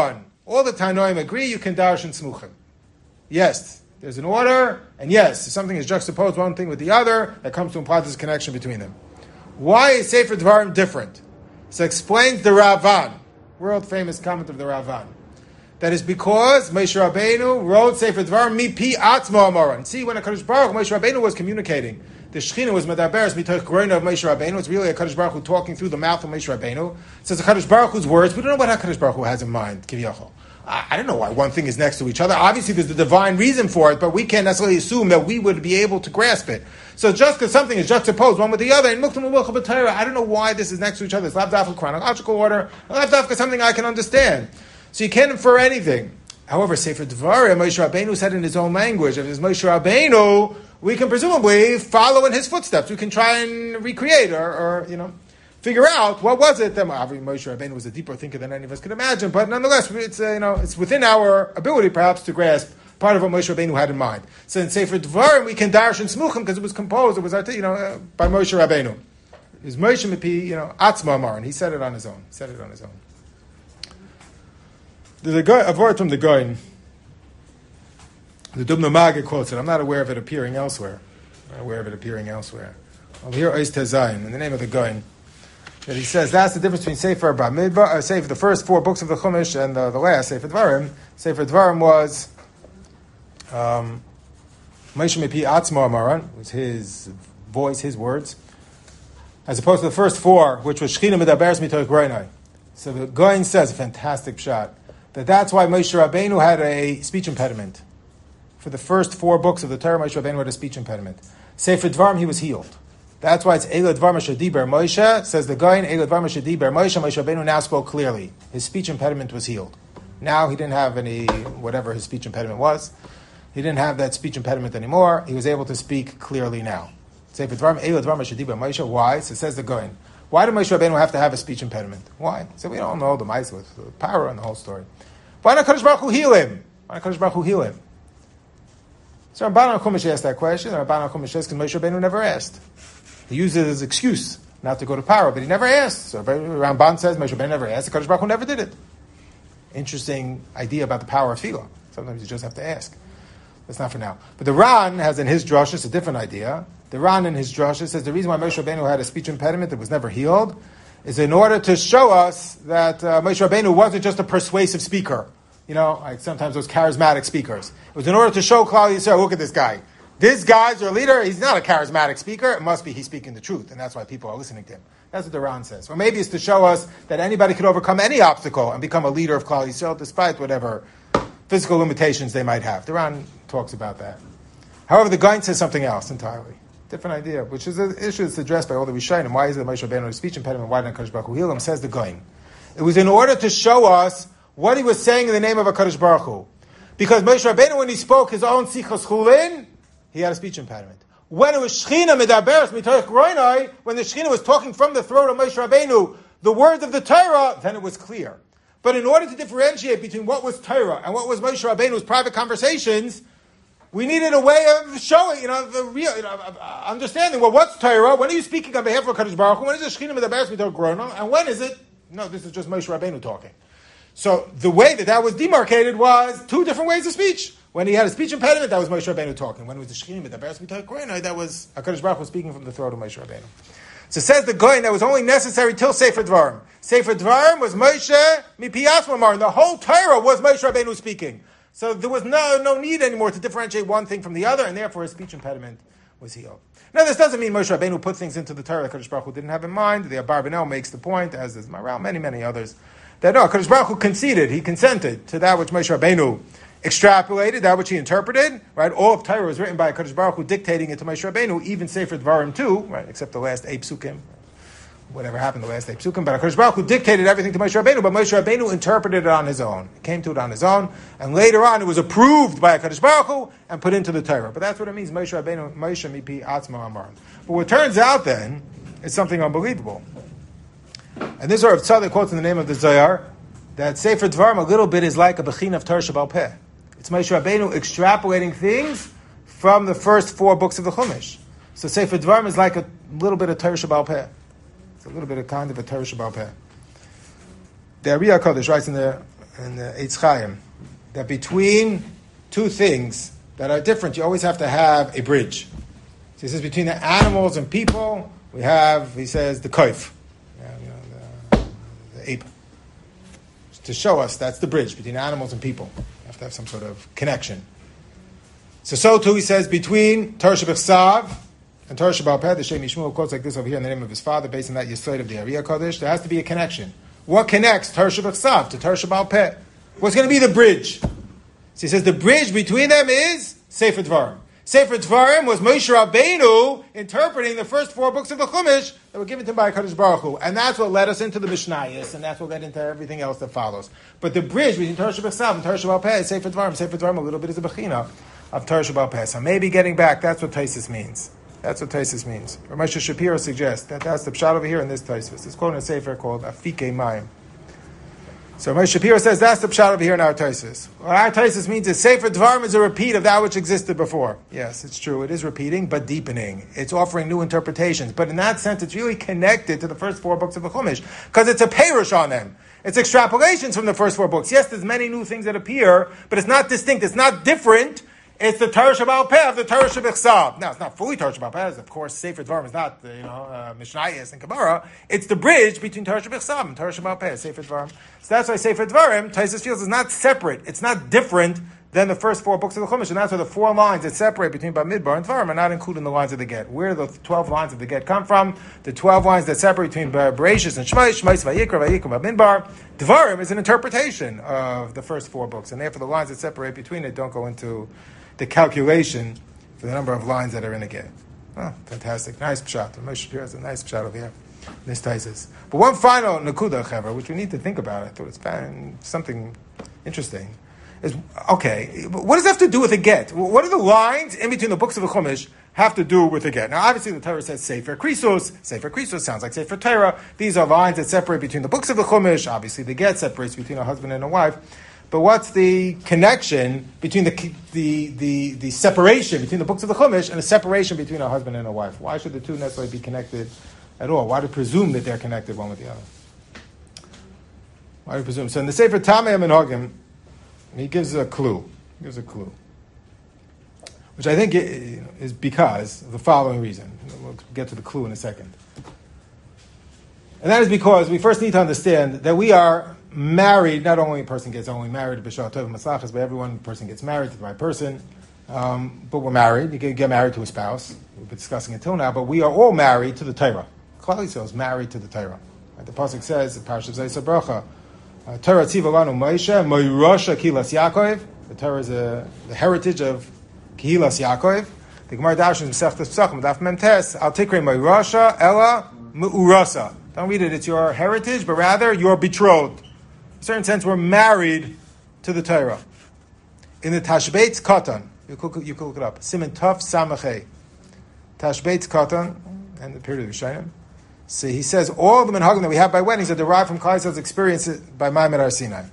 All the Tanoim agree you can darshan smuchim. Yes, there's an order, and yes, if something is juxtaposed one thing with the other, that comes to imply there's a connection between them. Why is Sefer Dvarim different? So explains the Ravan, world famous comment of the Ravan. That is because Moshe Rabbeinu wrote Sefer Dvarim mi pi atzmo amaran. See, when HaKadosh Baruch Hu, Moshe Rabbeinu was communicating, the Shechina was medaberes mitoch groina of Moshe Rabbeinu. It's really HaKadosh Baruch Hu talking through the mouth of Moshe Rabbeinu. It says HaKadosh Baruch Hu's words. We don't know what HaKadosh Baruch Hu has in mind, Kiviyachol. I don't know why one thing is next to each other. Obviously, there's a divine reason for it, but we can't necessarily assume that we would be able to grasp it. So just because something is juxtaposed one with the other, I don't know why this is next to each other. It's lavdafka chronological order, lavdafka something I can understand. So you can't infer anything. However, Sefer Dvarim, Moshe Rabbeinu said in his own language, if it's Moshe Rabbeinu, we can presumably follow in his footsteps. We can try and recreate or figure out what was it that Moshe Rabbeinu was a deeper thinker than any of us could imagine. But nonetheless, it's within our ability perhaps to grasp part of what Moshe Rabbeinu had in mind. So in Sefer Dvarim, we can darshan smuchim because it was composed, it was by Moshe Rabbeinu. It was Moshe Mipi, Atzma Amar, and he said it on his own. There's a word from the Goin. The Dubno Maggid quotes it. I'm not aware of it appearing elsewhere. I'll hear Ois Tezayin in the name of the Goin. That he says that's the difference between Sefer Bamidbar, Sefer the first 4 books of the Chumash and the last Sefer Dvarim. Sefer Dvarim was Moshe Mipi Atzmo Amaran, was his voice, his words, as opposed to the first 4, which was Shechina Medaberes Mitoch Groinai. So the Goin says, a fantastic shot, that's why Moshe Rabbeinu had a speech impediment. For the first 4 books of the Torah, Moshe Rabbeinu had a speech impediment. Sefer Dvarim, he was healed. That's why it's Eila Dvar Mashadiber Moshe, says the Goin, Eila Dvar Mashadiber Moshe. Moshe Rabbeinu now spoke clearly. His speech impediment was healed. Now he didn't have any, whatever his speech impediment was, he didn't have that speech impediment anymore. He was able to speak clearly now. Sefer Dvarim, Eila Dvar Mashadiber Moshe. Why? So says the Goin. Why did Moshe Rabbeinu have to have a speech impediment? Why? So we don't know the mice with the power and the whole story. Why did HaKadosh Baruch Hu heal him? So Ramban HaChumash asked that question, and Ramban HaChumash says, because Moshe Rabbeinu never asked. He used it as an excuse not to go to Paro, but he never asked. So Ramban says Moshe Rabbeinu never asked. The HaKadosh Baruch Hu never did it. Interesting idea about the power of tefillah. Sometimes you just have to ask. That's not for now. But the Ran has in his drasha a different idea. The Ran in his drasha says the reason why Moshe Rabbeinu had a speech impediment that was never healed is in order to show us that Moshe Rabbeinu wasn't just a persuasive speaker. Like sometimes those charismatic speakers. It was in order to show Klal Yisrael, look at this guy. This guy's our leader. He's not a charismatic speaker. It must be he's speaking the truth, and that's why people are listening to him. That's what the Ran says. Or maybe it's to show us that anybody could overcome any obstacle and become a leader of Klal Yisrael, despite whatever physical limitations they might have. The Ran talks about that. However, the Gaon says something else entirely. Different idea, which is an issue that's addressed by all the Rishonim. Why is it Moshe Rabbeinu a speech impediment? Why didn't HaKadosh Baruch Hu heal him? Says the Gaon. It was in order to show us what he was saying in the name of HaKadosh Baruch Hu. Because Moshe Rabbeinu, when he spoke his own Sichos Chulin, he had a speech impediment. When it was Shechina Medaberes Mitoch Groinai, when the Shechina was talking from the throat of Moshe Rabbeinu, the words of the Torah, then it was clear. But in order to differentiate between what was Torah and what was Moshe Rabbeinu's private conversations, we needed a way of showing, the real, understanding. Well, what's Torah? When are you speaking on behalf of HaKadosh Baruch Hu? When is it Shechina Medaberes Mitoch Groinai? And when is it? No, this is just Moshe Rabbeinu talking. So the way that was demarcated was 2 different ways of speech. When he had a speech impediment, that was Moshe Rabbeinu talking. When it was the Shechina Medaberes Mitoch Groinai, that was HaKadosh Baruch Hu speaking from the throat of Moshe Rabbeinu. So says the Goyen that was only necessary till Sefer Dvarim. Sefer Dvarim was Moshe Mipi Atzmo Amar, and the whole Torah was Moshe Rabbeinu speaking. So there was no need anymore to differentiate one thing from the other, and therefore his speech impediment was healed. Now this doesn't mean Moshe Rabbeinu put things into the Torah that HaKadosh Baruch Hu didn't have in mind. The Abarbanel makes the point, as does Maral, many others, that no, HaKadosh Baruch Hu conceded, he consented to that which Moshe Rabbeinu extrapolated, that which he interpreted, right? All of Torah was written by HaKadosh Baruch Hu dictating it to Moshe Rabbeinu, even Sefer Dvarim too, right? Except the last 8 psukim, whatever happened the last 8 psukim, but HaKadosh Baruch Hu dictated everything to Moshe Rabbeinu, but Moshe Rabbeinu interpreted it on his own. He came to it on his own, and later on it was approved by HaKadosh Baruch Hu and put into the Torah. But that's what it means, Moshe Rabbeinu, Moshe Mipi Atzmo Amar. But what turns out then is something unbelievable. And this Rav Tzadok quotes in the name of the Zohar, that Sefer Dvarim a little bit is like a Bechin of Torah Shebal Peh. It's Moshe Rabbeinu extrapolating things from the first 4 books of the Chumash. So Sefer Dvarim is like a little bit of Torah Shebal Peh. It's a little bit of kind of a Torah Shebal Peh. The Ari HaKadosh writes in the in the Eitz Chaim, that between two things that are different, you always have to have a bridge. So he says between the animals and people, we have, he says, the koif, the ape. To show us that's the bridge between animals and people. You have to have some sort of connection. So too, he says, between Torah Shebechsav and Torah Sheba'al Peh, the Shem Yishmuel quotes like this over here in the name of his father, based on that Yesod of the Ariya Kodesh, there has to be a connection. What connects Torah Shebechsav to Torah Sheba'al Peh? What's going to be the bridge? So he says the bridge between them is Sefer Dvarim. Sefer Dvarim was Moshe Rabbeinu interpreting the first 4 books of the Chumash that were given to him by HaKadosh Baruch Hu. And that's what led us into the Mishnayos, and that's what led into everything else that follows. But the bridge between Torah Shebechsav and Torah Sheba'al Peh is Sefer Dvarim. Sefer Dvarim a little bit is a bechina of Torah Sheba'al Peh. So maybe getting back, that's what Taisus means. That's what Taisus means. Ramesh Shapiro suggests that that's the pshat over here in this Taisus. It's quoted in a sefer called Afike Mayim. So Ramesh Shapiro says that's the pshat over here in our Taisus. What our Taisus means is Sefer Dvarim is a repeat of that which existed before. Yes, it's true. It is repeating, but deepening. It's offering new interpretations. But in that sense, it's really connected to the first 4 books of the Chumash because it's a perush on them. It's extrapolations from the first 4 books. Yes, there's many new things that appear, but it's not distinct. It's not different. It's the Torah Sheba'al Peh of the Torah Shebechsav. Now, it's not fully Torah Sheba'al Peh. Of course, Sefer Dvarim is not, Mishnayos and Gemara. It's the bridge between Torah Shebechsav and Torah Sheba'al Peh, Sefer Dvarim. So that's why Sefer Dvarim, Taisus feels, is not separate. It's not different than the first 4 books of the Chumash. And that's why the 4 lines that separate between Bamidbar and Dvarim are not included in the lines of the Get. Where do the 12 lines of the Get come from? The 12 lines that separate between Bereshis and Shmais, Vayikra, Bamidbar. Dvarim is an interpretation of the first 4 books. And therefore the lines that separate between it don't go into the calculation for the number of lines that are in a get. Oh, fantastic. Nice pshat. Moshe Shapiro has a nice pshat over here. This Taisus. But one final nakuda, Chaver, which we need to think about, I thought it's something interesting, is, okay, what does that have to do with a get? What are the lines in between the books of the Chumash have to do with a get? Now, obviously, the Torah says Sefer Krisos. Sefer Krisos sounds like Sefer Torah. These are lines that separate between the books of the Chumash. Obviously, the get separates between a husband and a wife. But what's the connection between the separation between the books of the Chumash and the separation between a husband and a wife? Why should the two necessarily be connected at all? Why do you presume that they're connected one with the other? Why do you presume? So in the Sefer Tamei Minhagim, he gives a clue. Which I think is because of the following reason. We'll get to the clue in a second. And that is because we first need to understand that we are married. Not only a person gets only married to B'Shah Tov Maslachas, but person gets married to the right person. But we're married. You can get married to a spouse. We've been discussing it till now. But we are all married to the Torah. Klal Yisrael is married to the Torah. Right? The pasuk says, the Parashat Zayis Bracha, Torah Tziva Lanu Moshe, Moirosha Kilas Yaakov. The Torah is the heritage of Kilas Yaakov. The Gemara Darshan in Masechtas Pesachim, Daf Mem Tes, Al Tikrei Moirosha Ella Meurasa. Don't read it. It's your heritage, but rather your betrothed. In a certain sense, we're married to the Torah. In the Tashbeitz Katan, you could look it up. Siman Tov Samachay. Tashbeitz Katan, and the period of Rishayim. So he says all the minhagim that we have by weddings are derived from Klal Yisrael's experience by Ma'amad Har Sinai.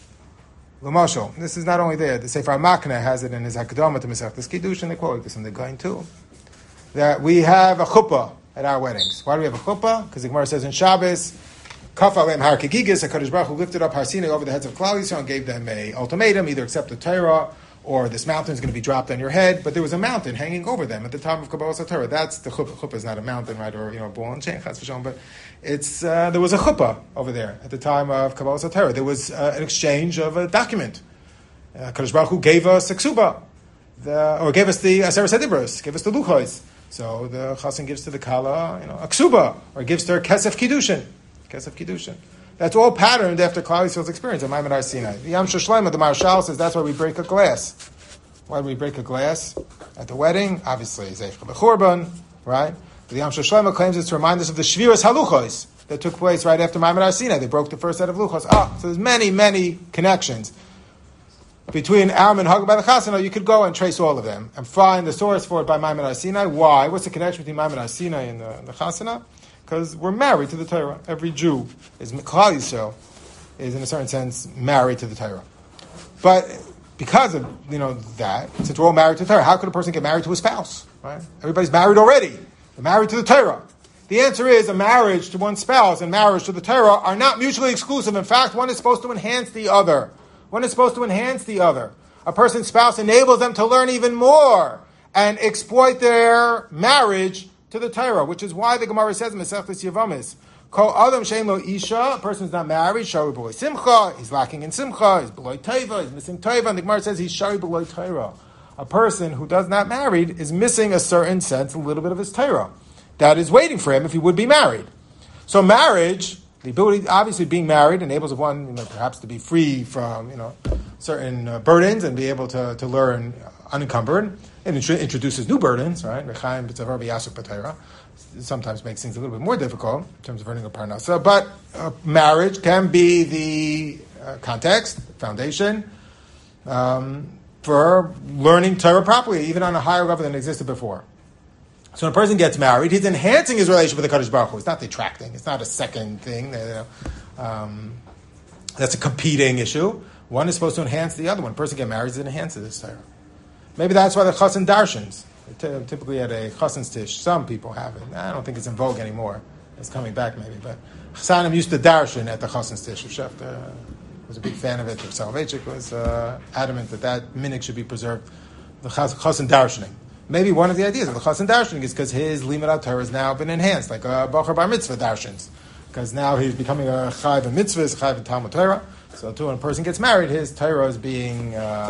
L'mashal, this is not only there. The Sefer HaMakneh has it in his Hakdama to Masechtas Kiddush, and they quote this, and they're going too. That we have a chuppah at our weddings. Why do we have a chuppah? Because the Gemara says in Shabbos, Kaf Alem Har Kegigis, HaKadosh Baruch Hu lifted up Har Sinai over the heads of Klal Yisrael and gave them an ultimatum, either accept the Torah or this mountain is going to be dropped on your head. But there was a mountain hanging over them at the time of Kabbalas HaTorah. That's the chuppah. Chuppah is not a mountain, right, or a ball and chain, chas v'shalom, but it's there was a chuppah over there at the time of Kabbalas HaTorah. There was an exchange of a document. HaKadosh Baruch Hu gave us a ksuba, or gave us the Aseret Sedibros, gave us the luchos. So the chassan gives to the kala, a ksuba, or gives to her kesef kiddushin. That's all patterned after Klal Yisrael's experience at Ma'amad Har Sinai. The Yam Shlomo, the Marshal, says that's why we break a glass. Why do we break a glass at the wedding? Obviously, Zeich B'Churban, right? But the Yam Shlomo claims it's to remind us of the Shviras Haluchos that took place right after Ma'amad Har Sinai. They broke the first set of luchos. So there's many connections between our minhag by the Chasana. You could go and trace all of them and find the source for it by Ma'amad Har Sinai. Why? What's the connection between Ma'amad Har Sinai and the Chasana? Because we're married to the Torah. Every Jew is Klal Yisrael is in a certain sense married to the Torah. But because of that, since we're all married to the Torah, how could a person get married to a spouse? Right? Everybody's married already. They're married to the Torah. The answer is a marriage to one spouse and marriage to the Torah are not mutually exclusive. In fact, one is supposed to enhance the other. One is supposed to enhance the other. A person's spouse enables them to learn even more and exploit their marriage to the Torah, which is why the Gemara says in Masechtas Yevamos, Kol Adam Shein Lo Isha, a person's not married, Shari B'loi Simcha, he's lacking in Simcha, he's B'loi Teiva, he's missing Teiva, and the Gemara says he's Shari B'loi Torah. A person who does not married is missing a certain sense, a little bit of his Torah. That is waiting for him if he would be married. So marriage, the ability, obviously being married enables one, perhaps to be free from, certain burdens and be able to learn unencumbered. It introduces new burdens, right? Sometimes makes things a little bit more difficult in terms of earning a parnasa. But marriage can be the context, foundation, for learning Torah properly, even on a higher level than existed before. So when a person gets married, he's enhancing his relationship with the Kadosh Baruch Hu. It's not detracting. It's not a second thing. That's a competing issue. One is supposed to enhance the other. When a person gets married, it enhances his Torah. Maybe that's why the Chassan Darshans, typically at a Chassan's Tish, some people have it. I don't think it's in vogue anymore. It's coming back maybe. But Chassanim used to darshan at the Chassan's Tish. Shefter was a big fan of it. Soloveitchik was adamant that minhag should be preserved. The Chassan Darshaning. Maybe one of the ideas of the Chassan Darshaning is because his Limud Torah has now been enhanced, like a Bachar Bar Mitzvah Darshans. Because now he's becoming a Chayv in Mitzvahs, Chayv in Talmud Torah. So too, when a person gets married, his Torah is being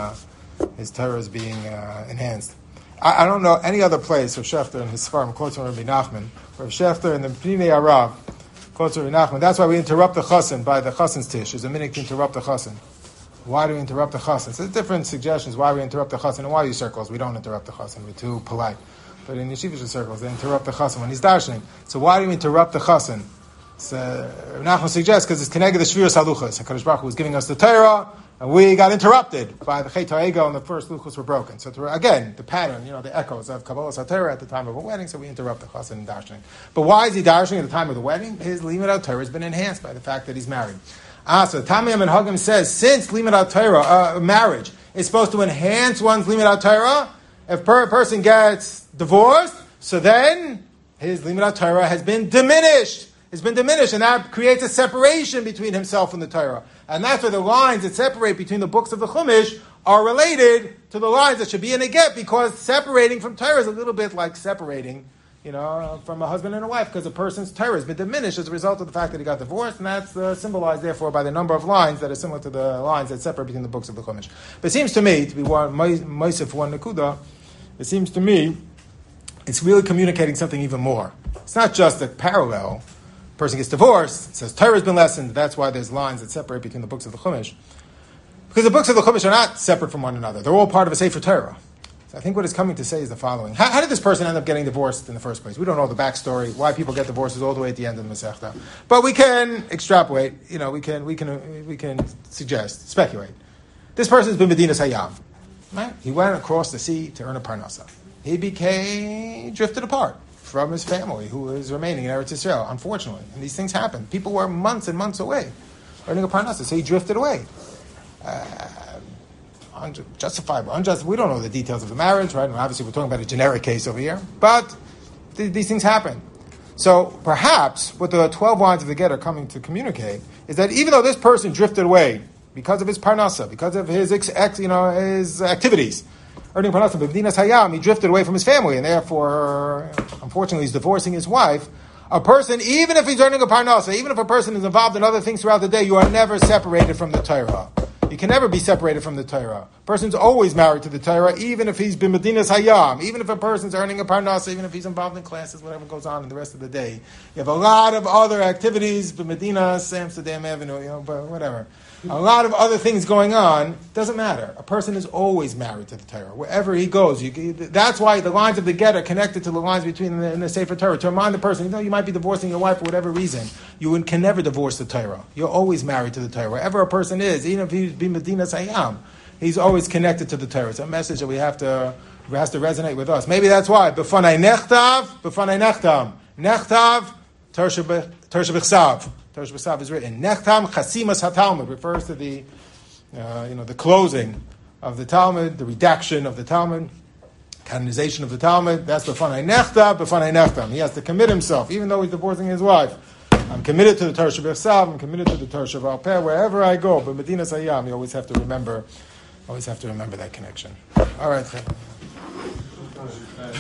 enhanced. I don't know any other place where Shefter and his Sfarim quotes from Rabbi Nachman, where Shefter and the Pnimei Arav quotes Rabbi Nachman. That's why we interrupt the Chassan by the Chassan's Tish. There's a minute to interrupt the Chassan. Why do we interrupt the Chassan? So there's different suggestions why we interrupt the Chassan. And why these circles, we don't interrupt the Chassan. We're too polite. But in yeshivish circles, they interrupt the Chassan when he's darshaning. So why do we interrupt the Chassan? So Nachman suggests because it's connected to the Shviras HaLuchos. HaKadosh Baruch Hu was giving us the Torah, and we got interrupted by the Chet HaEgo, and the first Luchos were broken. So again, the pattern, the echoes of Kabbalas HaTorah at the time of a wedding, so we interrupt the Chassan and darshaning. But why is he darshaning at the time of the wedding? His Limud Torah has been enhanced by the fact that he's married. So Tamim and Hagim says, since Limud Torah, marriage, is supposed to enhance one's Limud Torah, if a person gets divorced, so then his Limud Torah has been diminished. It's been diminished, and that creates a separation between himself and the Torah. And that's why the lines that separate between the books of the Chumash are related to the lines that should be in a get, because separating from Torah is a little bit like separating from a husband and a wife, because a person's Torah has been diminished as a result of the fact that he got divorced, and that's symbolized, therefore, by the number of lines that are similar to the lines that separate between the books of the Chumash. But it seems to me, to be Moisef one Nakuda, it seems to me it's really communicating something even more. It's not just a parallel. A person gets divorced, it says Torah has been lessened, that's why there's lines that separate between the books of the Chumash. Because the books of the Chumash are not separate from one another. They're all part of a Sefer Torah. I think what it's coming to say is the following. How did this person end up getting divorced in the first place? We don't know the backstory, why people get divorces all the way at the end of the Masechta. But we can extrapolate, we can suggest, speculate. This person's been Medinas Hayam. Right? He went across the sea to earn a parnasa. He drifted apart from his family, who was remaining in Eretz Yisrael, unfortunately. And these things happen. People were months and months away earning a parnasa, so he drifted away. Justifiable, unjust. We don't know the details of the marriage, right? And obviously, we're talking about a generic case over here, but these things happen. So perhaps what the 12 lines of the get are coming to communicate is that even though this person drifted away because of his parnasa, because of his his activities, earning parnasa, but Medinas Hayam, he drifted away from his family, and therefore, unfortunately, he's divorcing his wife. A person, even if he's earning a parnasa, even if a person is involved in other things throughout the day, you are never separated from the Torah. You can never be separated from the Torah. A person's always married to the Torah, even if he's been Medinas Hayam, even if a person's earning a parnasa, even if he's involved in classes, whatever goes on in the rest of the day. You have a lot of other activities, but Medinas, Amsterdam Avenue, but whatever. A lot of other things going on. Doesn't matter. A person is always married to the Torah. Wherever he goes, that's why the lines of the get are connected to the lines between the Sefer Torah. To remind the person, even though you might be divorcing your wife for whatever reason, you can never divorce the Torah. You're always married to the Torah. Wherever a person is, even if he's been Medinas Hayam, he's always connected to the Torah. It's a message that has to resonate with us. Maybe that's why. B'fanai nechtav, b'fanai nechtam. Nechtav, Torah B'chsav. Torah B'chsav is written. Nechtam chasimas haTalmud refers to the closing of the Talmud, the redaction of the Talmud. canonization of the Talmud, that's B'fanai Nechta, B'fanai Nechtam. He has to commit himself, even though he's divorcing his wife. I'm committed to the Torah Shebechsav, I'm committed to the Torah Sheval Peh, wherever I go. But Medina Sayyam, you always have to remember that connection. All right.